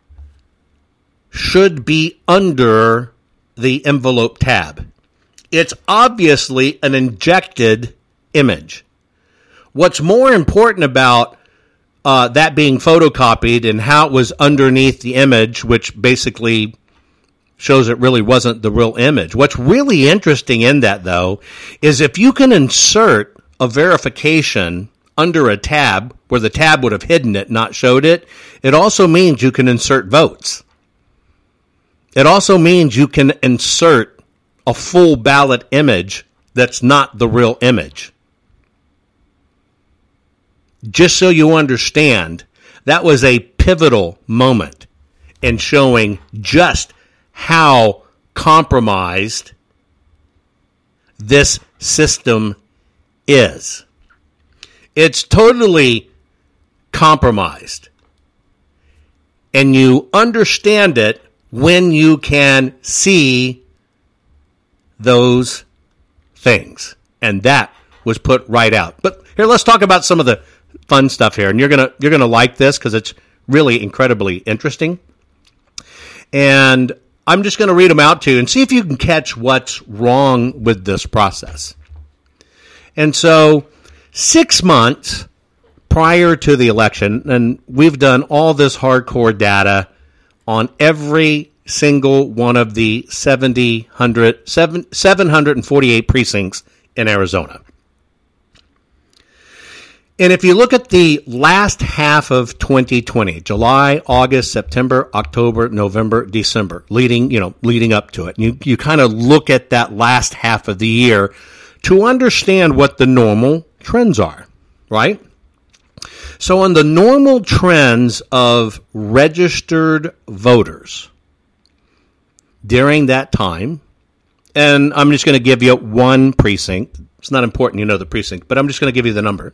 should be under the envelope tab. It's obviously an injected image. What's more important about uh, that being photocopied and how it was underneath the image, which basically shows it really wasn't the real image. What's really interesting in that, though, is if you can insert a verification under a tab where the tab would have hidden it, not showed it, it also means you can insert votes. It also means you can insert a full ballot image that's not the real image. Just so you understand, that was a pivotal moment in showing just how compromised this system is. It's totally compromised. And you understand it when you can see those things. And that was put right out. But here, let's talk about some of the fun stuff here. And you're gonna you're gonna like this because it's really incredibly interesting. And I'm just going to read them out to you and see if you can catch what's wrong with this process. And so, six months prior to the election, and we've done all this hardcore data on every single one of the seven hundred forty-eight precincts in Arizona. And if you look at the last half of twenty twenty, July, August, September, October, November, December, leading, you know, leading up to it, and you, you kind of look at that last half of the year to understand what the normal trends are, right? So on the normal trends of registered voters during that time, and I'm just going to give you one precinct. It's not important you know the precinct, but I'm just going to give you the number.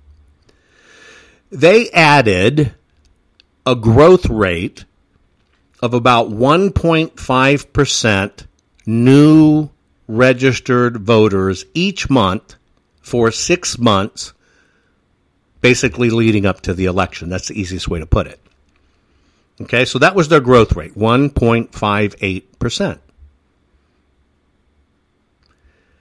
They added a growth rate of about one point five percent new registered voters each month for six months, basically leading up to the election. That's the easiest way to put it. Okay, so that was their growth rate, one point five eight percent.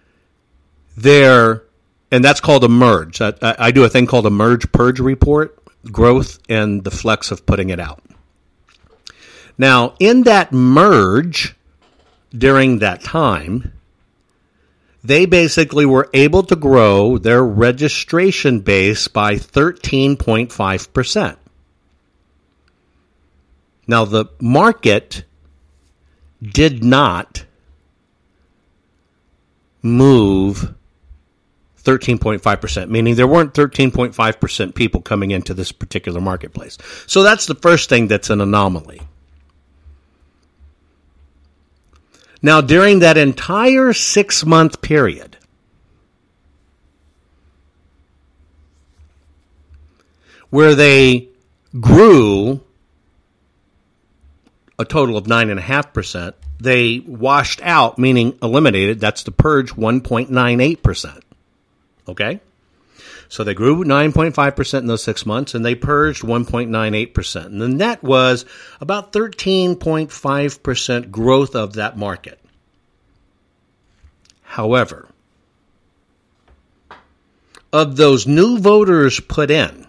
there, and that's called a merge. I, I do a thing called a merge-purge report, growth, and the flex of putting it out. Now, in that merge, during that time, they basically were able to grow their registration base by thirteen point five percent. Now, the market did not move thirteen point five percent, meaning there weren't thirteen point five percent people coming into this particular marketplace. So that's the first thing that's an anomaly. Now, during that entire six-month period, where they grew a total of nine point five percent, they washed out, meaning eliminated, that's the purge, one point nine eight percent. Okay? So they grew nine point five percent in those six months, and they purged one point nine eight percent. And the net was about thirteen point five percent growth of that market. However, of those new voters put in,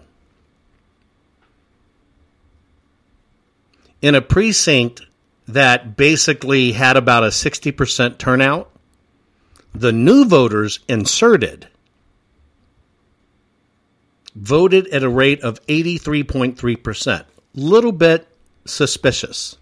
in a precinct that basically had about a sixty percent turnout, the new voters inserted voted at a rate of eighty-three point three percent. Little bit suspicious,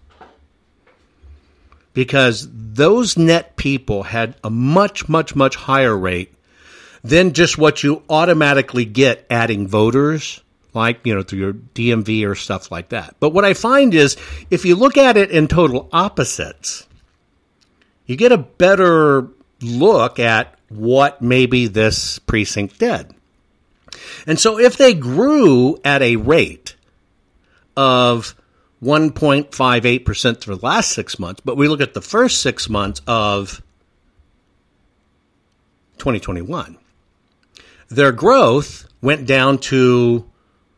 because those net people had a much, much, much higher rate than just what you automatically get adding voters, like, you know, through your D M V or stuff like that. But what I find is, if you look at it in total opposites, you get a better look at what maybe this precinct did. And so if they grew at a rate of one point five eight percent for the last six months, but we look at the first six months of twenty twenty-one, their growth went down to zero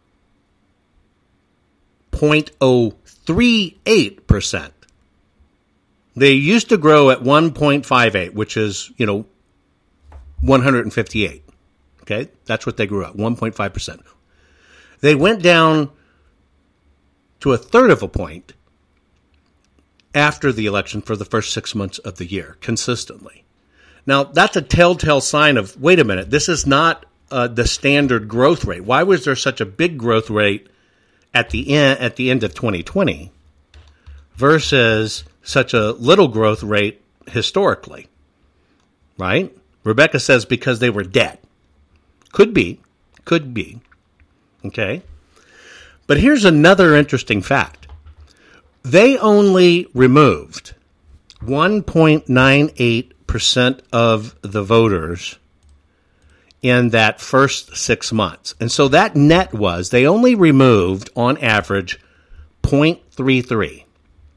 point zero three eight percent. They used to grow at one point five eight, which is, you know, one hundred fifty-eight. Okay, that's what they grew at, one point five percent. They went down to a third of a point after the election for the first six months of the year, consistently. Now, that's a telltale sign of, wait a minute, this is not uh, the standard growth rate. Why was there such a big growth rate at the end, at the end of twenty twenty versus such a little growth rate historically? Right? Rebecca says because they were dead. Could be. Could be. Okay? But here's another interesting fact. They only removed one point nine eight percent of the voters in that first six months. And so that net was, they only removed, on average, zero point three three. zero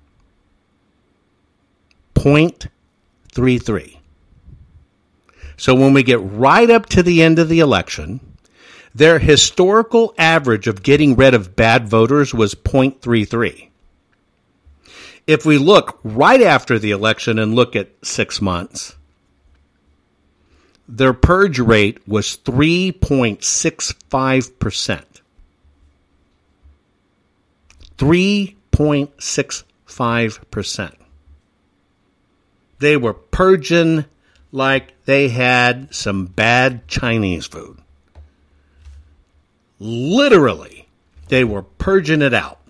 point three three. So when we get right up to the end of the election, their historical average of getting rid of bad voters was zero point three three. If we look right after the election and look at six months, their purge rate was three point six five percent. three point six five percent. They were purging like they had some bad Chinese food. Literally, they were purging it out.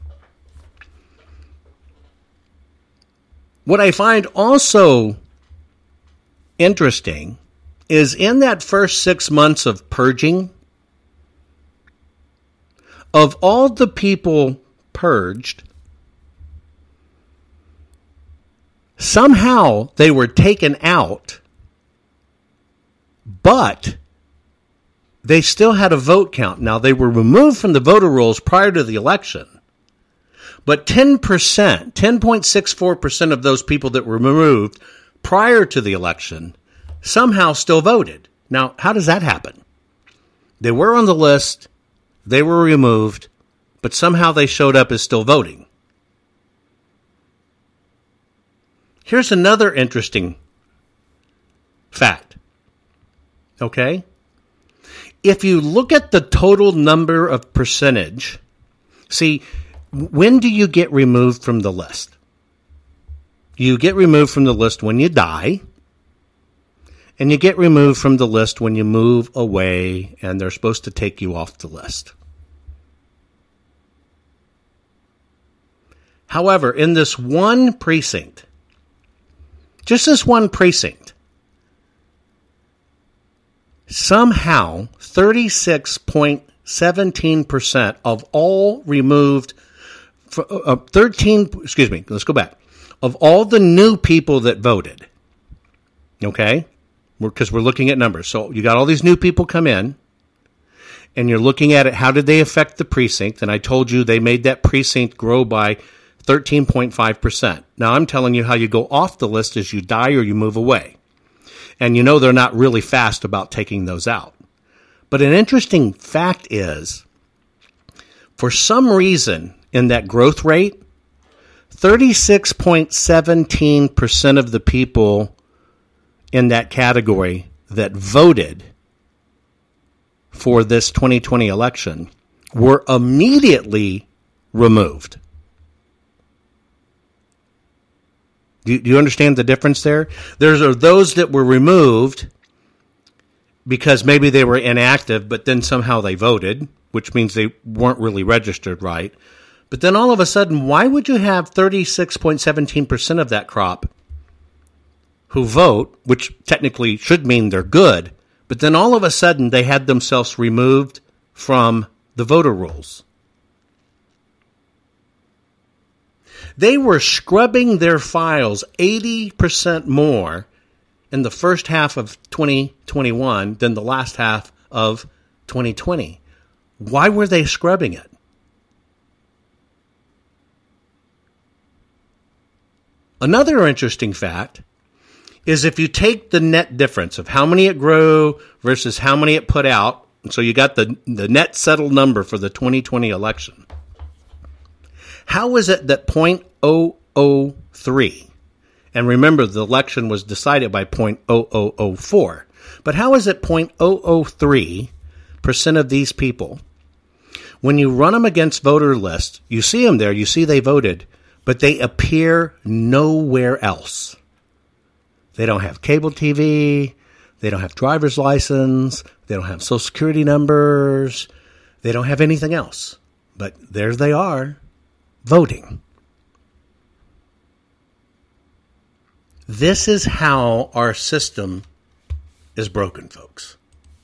What I find also interesting is in that first six months of purging, of all the people purged, somehow they were taken out, but they still had a vote count. Now, they were removed from the voter rolls prior to the election, but ten percent, ten point six four percent of those people that were removed prior to the election somehow still voted. Now, how does that happen? They were on the list, they were removed, but somehow they showed up as still voting. Here's another interesting fact. Okay? If you look at the total number of percentage, see, when do you get removed from the list? You get removed from the list when you die, and you get removed from the list when you move away and they're supposed to take you off the list. However, in this one precinct, just this one precinct, somehow thirty-six point one seven percent of all removed, uh, thirteen, excuse me, let's go back, of all the new people that voted, okay, because we're, we're looking at numbers. So you got all these new people come in, and you're looking at it, how did they affect the precinct? And I told you they made that precinct grow by thirteen point five percent. Now I'm telling you how you go off the list is you die or you move away. And you know they're not really fast about taking those out. But an interesting fact is, for some reason in that growth rate, thirty-six point one seven percent of the people in that category that voted for this twenty twenty election were immediately removed. Do you understand the difference there? There are those that were removed because maybe they were inactive, but then somehow they voted, which means they weren't really registered right. But then all of a sudden, why would you have thirty-six point one seven percent of that crop who vote, which technically should mean they're good, but then all of a sudden they had themselves removed from the voter rolls? They were scrubbing their files eighty percent more in the first half of twenty twenty-one than the last half of twenty twenty. Why were they scrubbing it? Another interesting fact is if you take the net difference of how many it grew versus how many it put out, so you got the, the net settled number for the twenty twenty election. How is it that zero point zero zero three, and remember the election was decided by zero point zero zero zero four, but how is it zero point zero zero three percent of these people, when you run them against voter lists, you see them there, you see they voted, but they appear nowhere else. They don't have cable T V, they don't have driver's license, they don't have social security numbers, they don't have anything else. But there they are, voting. This is how our system is broken, folks.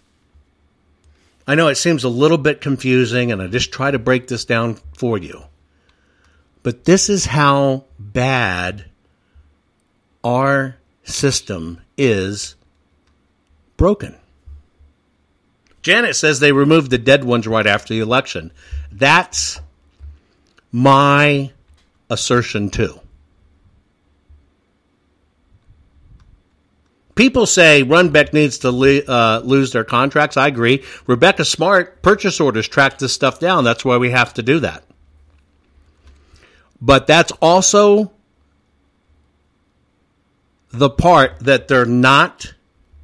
I know it seems a little bit confusing, and I just try to break this down for you. But this is how bad our system is broken. Janet says they removed the dead ones right after the election. That's my assertion too. People say Runbeck needs to le- uh, lose their contracts. I agree. Rebecca Smart purchase orders track this stuff down. That's why we have to do that. But that's also the part that they're not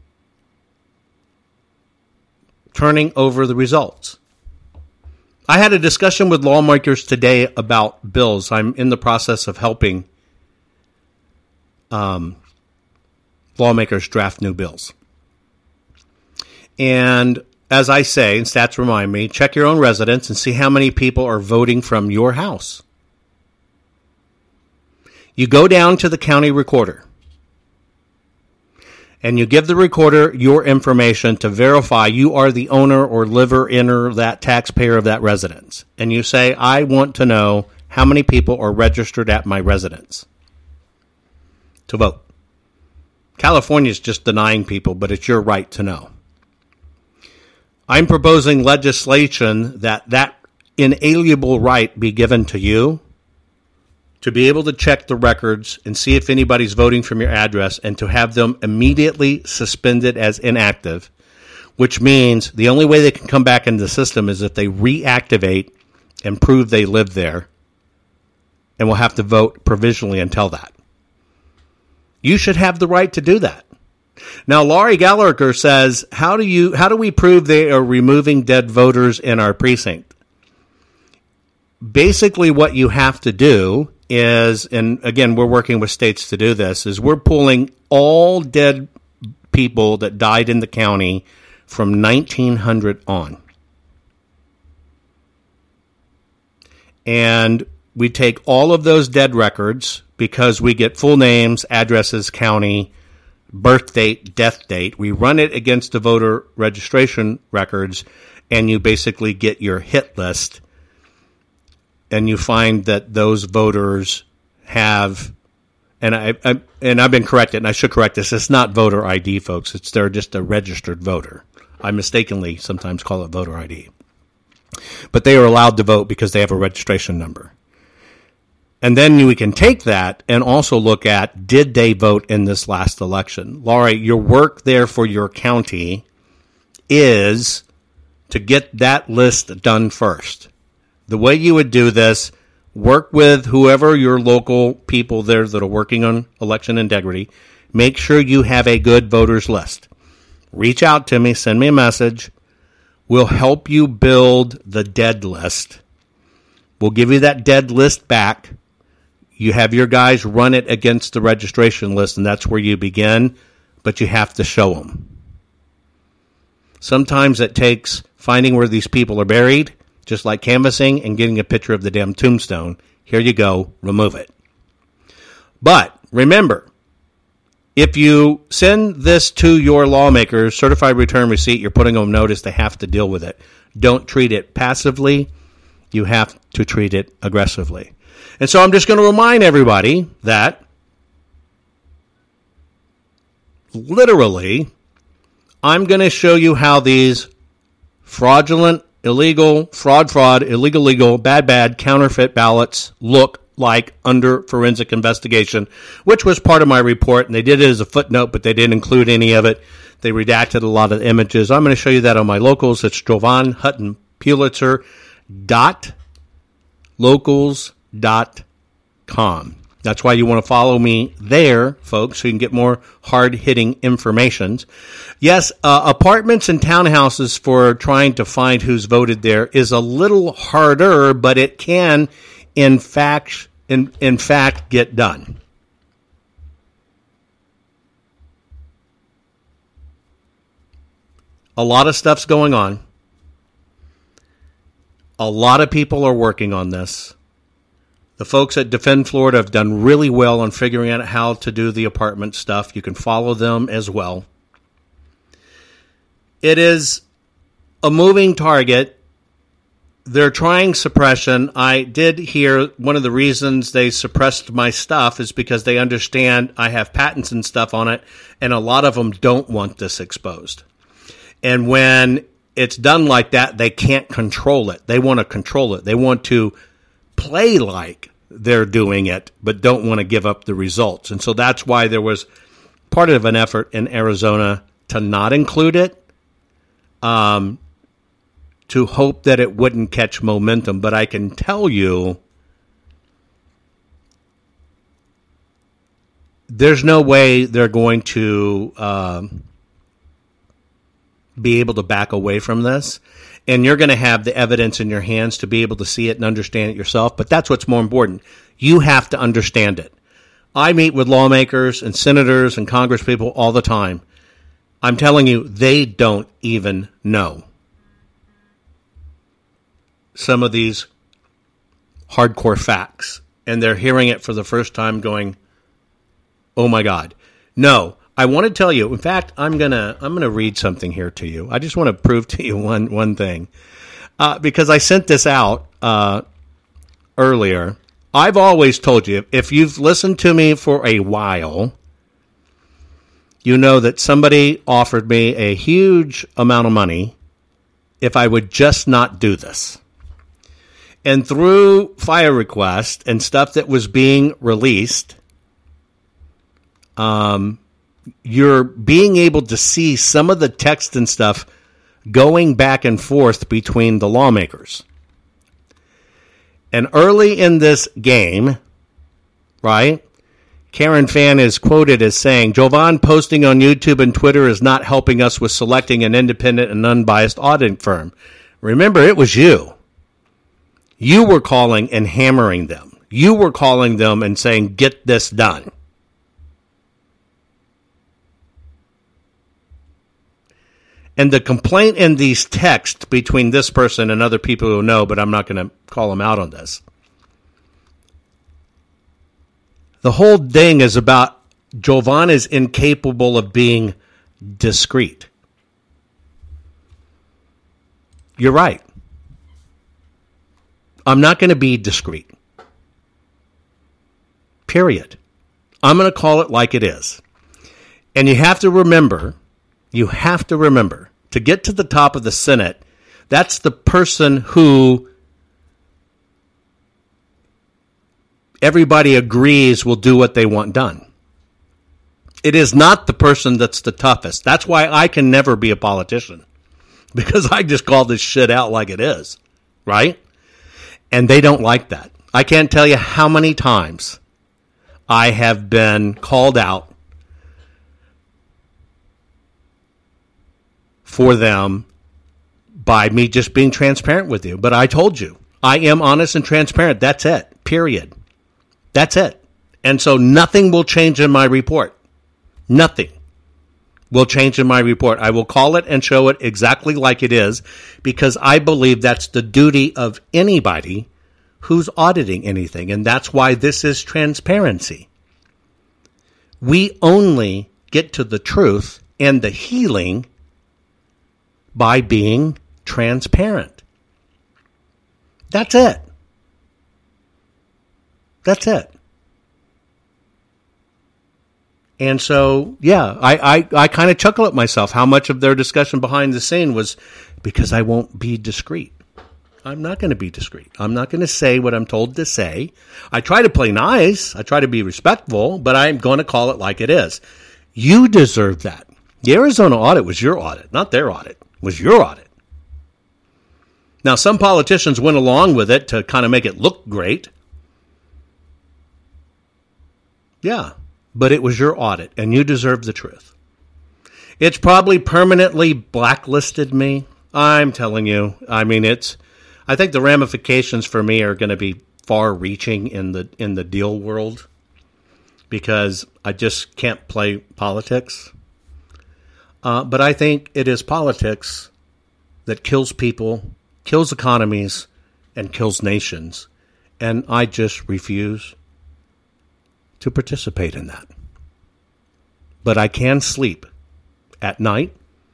turning over the results. I had a discussion with lawmakers today about bills. I'm in the process of helping um, lawmakers draft new bills. And as I say, and stats remind me, check your own residence and see how many people are voting from your house. You go down to the county recorder and you give the recorder your information to verify you are the owner or liver in that taxpayer of that residence. And you say, I want to know how many people are registered at my residence to vote. California is just denying people, but it's your right to know. I'm proposing legislation that that inalienable right be given to you to be able to check the records and see if anybody's voting from your address and to have them immediately suspended as inactive, which means the only way they can come back into the system is if they reactivate and prove they live there, and we'll have to vote provisionally until that. You should have the right to do that. Now, Laurie Gallagher says, how do you, how do we prove they are removing dead voters in our precinct? Basically, what you have to do is, and again, we're working with states to do this, is we're pulling all dead people that died in the county from nineteen hundred on. And we take all of those dead records because we get full names, addresses, county, birth date, death date. We run it against the voter registration records, and you basically get your hit list. And you find that those voters have, and I, I and I've been corrected, and I should correct this. It's not voter I D, folks. It's they're just a registered voter. I mistakenly sometimes call it voter I D, but they are allowed to vote because they have a registration number. And then we can take that and also look at, did they vote in this last election? Laurie, your work there for your county is to get that list done first. The way you would do this, work with whoever your local people there that are working on election integrity. Make sure you have a good voters list. Reach out to me, send me a message. We'll help you build the dead list. We'll give you that dead list back. You have your guys run it against the registration list, and that's where you begin, but you have to show them. Sometimes it takes finding where these people are buried, just like canvassing and getting a picture of the damn tombstone. Here you go, remove it. But remember, if you send this to your lawmakers, certified return receipt, you're putting them notice they have to deal with it. Don't treat it passively. You have to treat it aggressively. And so I'm just going to remind everybody that literally I'm going to show you how these fraudulent, illegal, fraud, fraud, illegal, legal, bad, bad, counterfeit ballots look like under forensic investigation, which was part of my report, and they did it as a footnote, but they didn't include any of it. They redacted a lot of the images. I'm going to show you that on my locals. It's Jovan Hutton Pulitzer dot locals dot com. That's why you want to follow me there, folks, so you can get more hard-hitting information. Yes, uh, apartments and townhouses for trying to find who's voted there is a little harder, but it can, in fact, in, in fact, get done. A lot of stuff's going on. A lot of people are working on this. The folks at Defend Florida have done really well on figuring out how to do the apartment stuff. You can follow them as well. It is a moving target. They're trying suppression. I did hear one of the reasons they suppressed my stuff is because they understand I have patents and stuff on it, and a lot of them don't want this exposed. And when it's done like that, they can't control it. They want to control it. They want to play like they're doing it, but don't want to give up the results. And so that's why there was part of an effort in Arizona to not include it, um, to hope that it wouldn't catch momentum. But I can tell you, there's no way they're going to um, be able to back away from this. And you're going to have the evidence in your hands to be able to see it and understand it yourself. But that's what's more important. You have to understand it. I meet with lawmakers and senators and congresspeople all the time. I'm telling you, they don't even know some of these hardcore facts. And they're hearing it for the first time going, oh my God. No. I want to tell you, in fact, I'm going to I'm gonna read something here to you. I just want to prove to you one, one thing. Uh, because I sent this out uh, earlier. I've always told you, if you've listened to me for a while, you know that somebody offered me a huge amount of money if I would just not do this. And through FIRE request and stuff that was being released, um... you're being able to see some of the text and stuff going back and forth between the lawmakers. And early in this game, right, Karen Fan is quoted as saying, Jovan posting on YouTube and Twitter is not helping us with selecting an independent and unbiased audit firm. Remember, it was you. You were calling and hammering them. You were calling them and saying, get this done. And the complaint in these texts between this person and other people who know, but I'm not going to call them out on this. The whole thing is about Jovan is incapable of being discreet. You're right. I'm not going to be discreet. Period. I'm going to call it like it is. And you have to remember, you have to remember, to get to the top of the Senate, that's the person who everybody agrees will do what they want done. It is not the person that's the toughest. That's why I can never be a politician, because I just call this shit out like it is, right? And they don't like that. I can't tell you how many times I have been called out for them by me just being transparent with you. But I told you, I am honest and transparent. That's it. Period. That's it. And so nothing will change in my report. Nothing will change in my report. I will call it and show it exactly like it is, because I believe that's the duty of anybody who's auditing anything. And that's why this is transparency. We only get to the truth and the healing by being transparent. That's it. That's it. And so, yeah, I, I, I kind of chuckle at myself how much of their discussion behind the scene was because I won't be discreet. I'm not going to be discreet. I'm not going to say what I'm told to say. I try to play nice. I try to be respectful, but I'm going to call it like it is. You deserve that. The Arizona audit was your audit, not their audit. It was your audit. Now, some politicians went along with it to kind of make it look great. Yeah, but it was your audit, and you deserve the truth. It's probably permanently blacklisted me. I'm telling you. I mean, it's. I think the ramifications for me are going to be far-reaching in the in the deal world, because I just can't play politics. Uh, but I think it is politics that kills people, kills economies, and kills nations, and I just refuse to participate in that. But I can sleep at night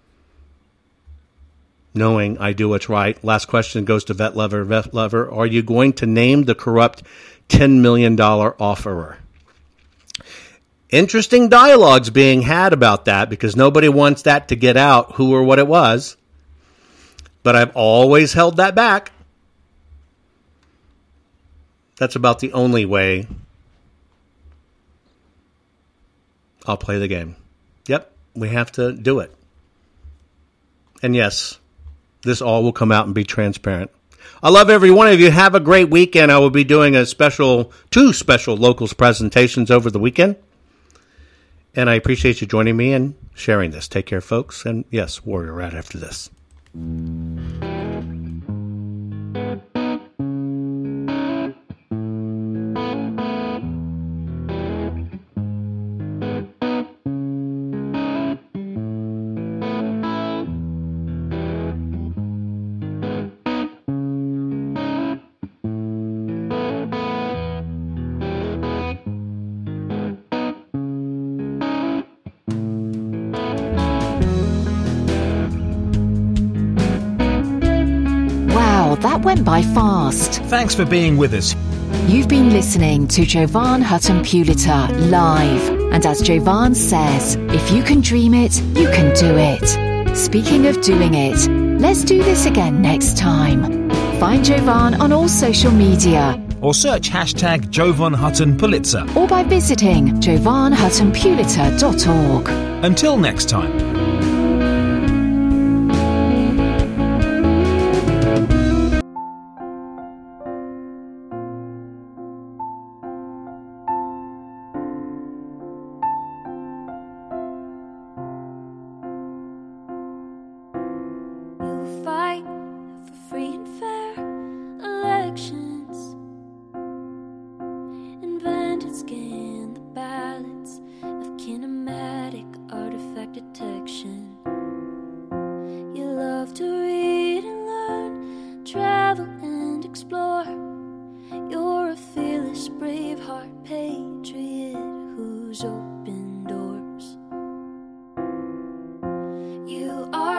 knowing I do what's right. Last question goes to Vet Lover. Vet Lover, are you going to name the corrupt ten million dollars offerer? Interesting dialogues being had about that, because nobody wants that to get out, who or what it was. But I've always held that back. That's about the only way I'll play the game. Yep, we have to do it. And yes, this all will come out and be transparent. I love every one of you. Have a great weekend. I will be doing a special, two special locals presentations over the weekend. And I appreciate you joining me and sharing this. Take care, folks. And yes, Warrior Rat after this. That went by fast. Thanks for being with us. You've been listening to Jovan Hutton Puliter live. And as Jovan says, if you can dream it, you can do it. Speaking of doing it, let's do this again next time. Find Jovan on all social media. Or search hashtag Jovan Hutton Pulitzer. Or by visiting jovan hutton puliter dot org. Until next time.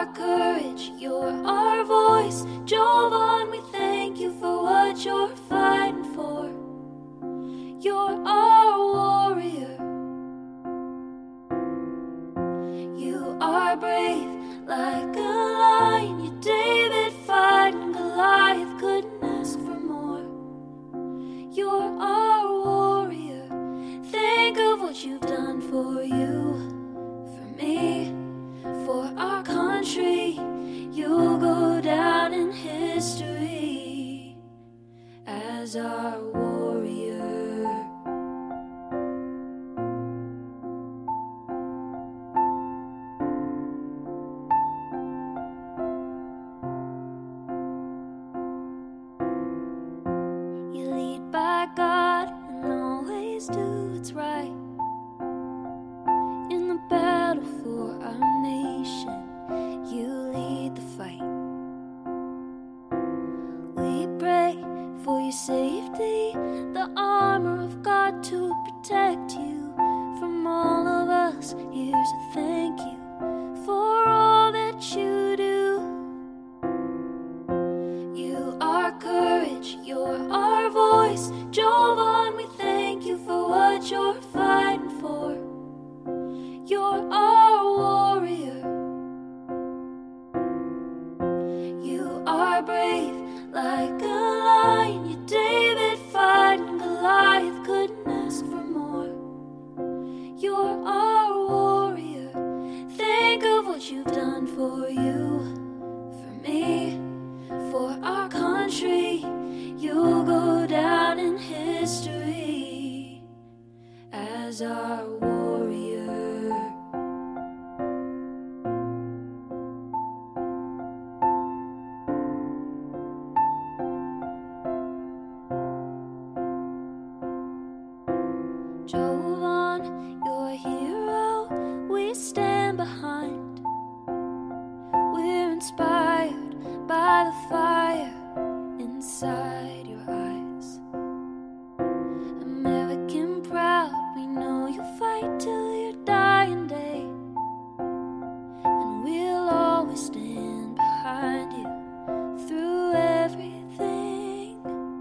our courage, you're our voice. Jovan, we thank you for what you're fighting for. You're our warrior. You are brave like a lion. You're David fighting Goliath, couldn't ask for more. You're our warrior. Think of what you've done for you, for me, for our country. You'll go down in history as our warrior. You lead by God and always do what's right. In the battle for our nation, you lead the fight. We pray for your safety, the armor of God to protect you from all of us. Here's a thank you for all that you do. You are courage, you're our voice. Jovan, we thank you for what you're fighting for. You're our warrior. You are brave like a lion. You're David fighting Goliath, couldn't ask for more. You're our warrior. Think of what you've done for you, for me, for our country. You'll go down in history as our warrior. Jovan, you're a hero we stand behind. We're inspired by the fire inside your eyes. American proud, we know you'll fight till your dying day. And we'll always stand behind you through everything.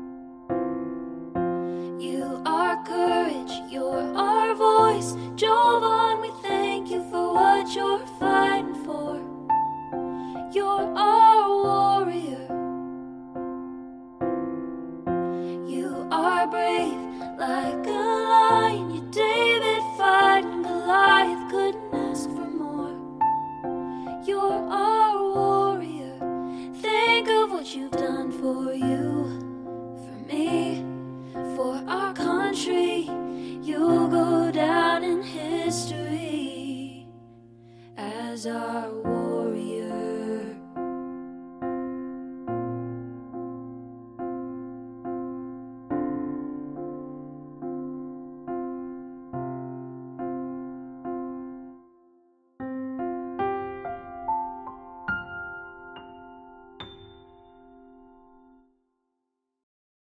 You are courage, you're our voice. Jovan, we thank you for what you're fighting for. You're our warrior. You are brave like a lion. You're David fighting Goliath, couldn't ask for more. You're our warrior. Think of what you've done for you, for me, for our country. You'll go down in history as our warrior.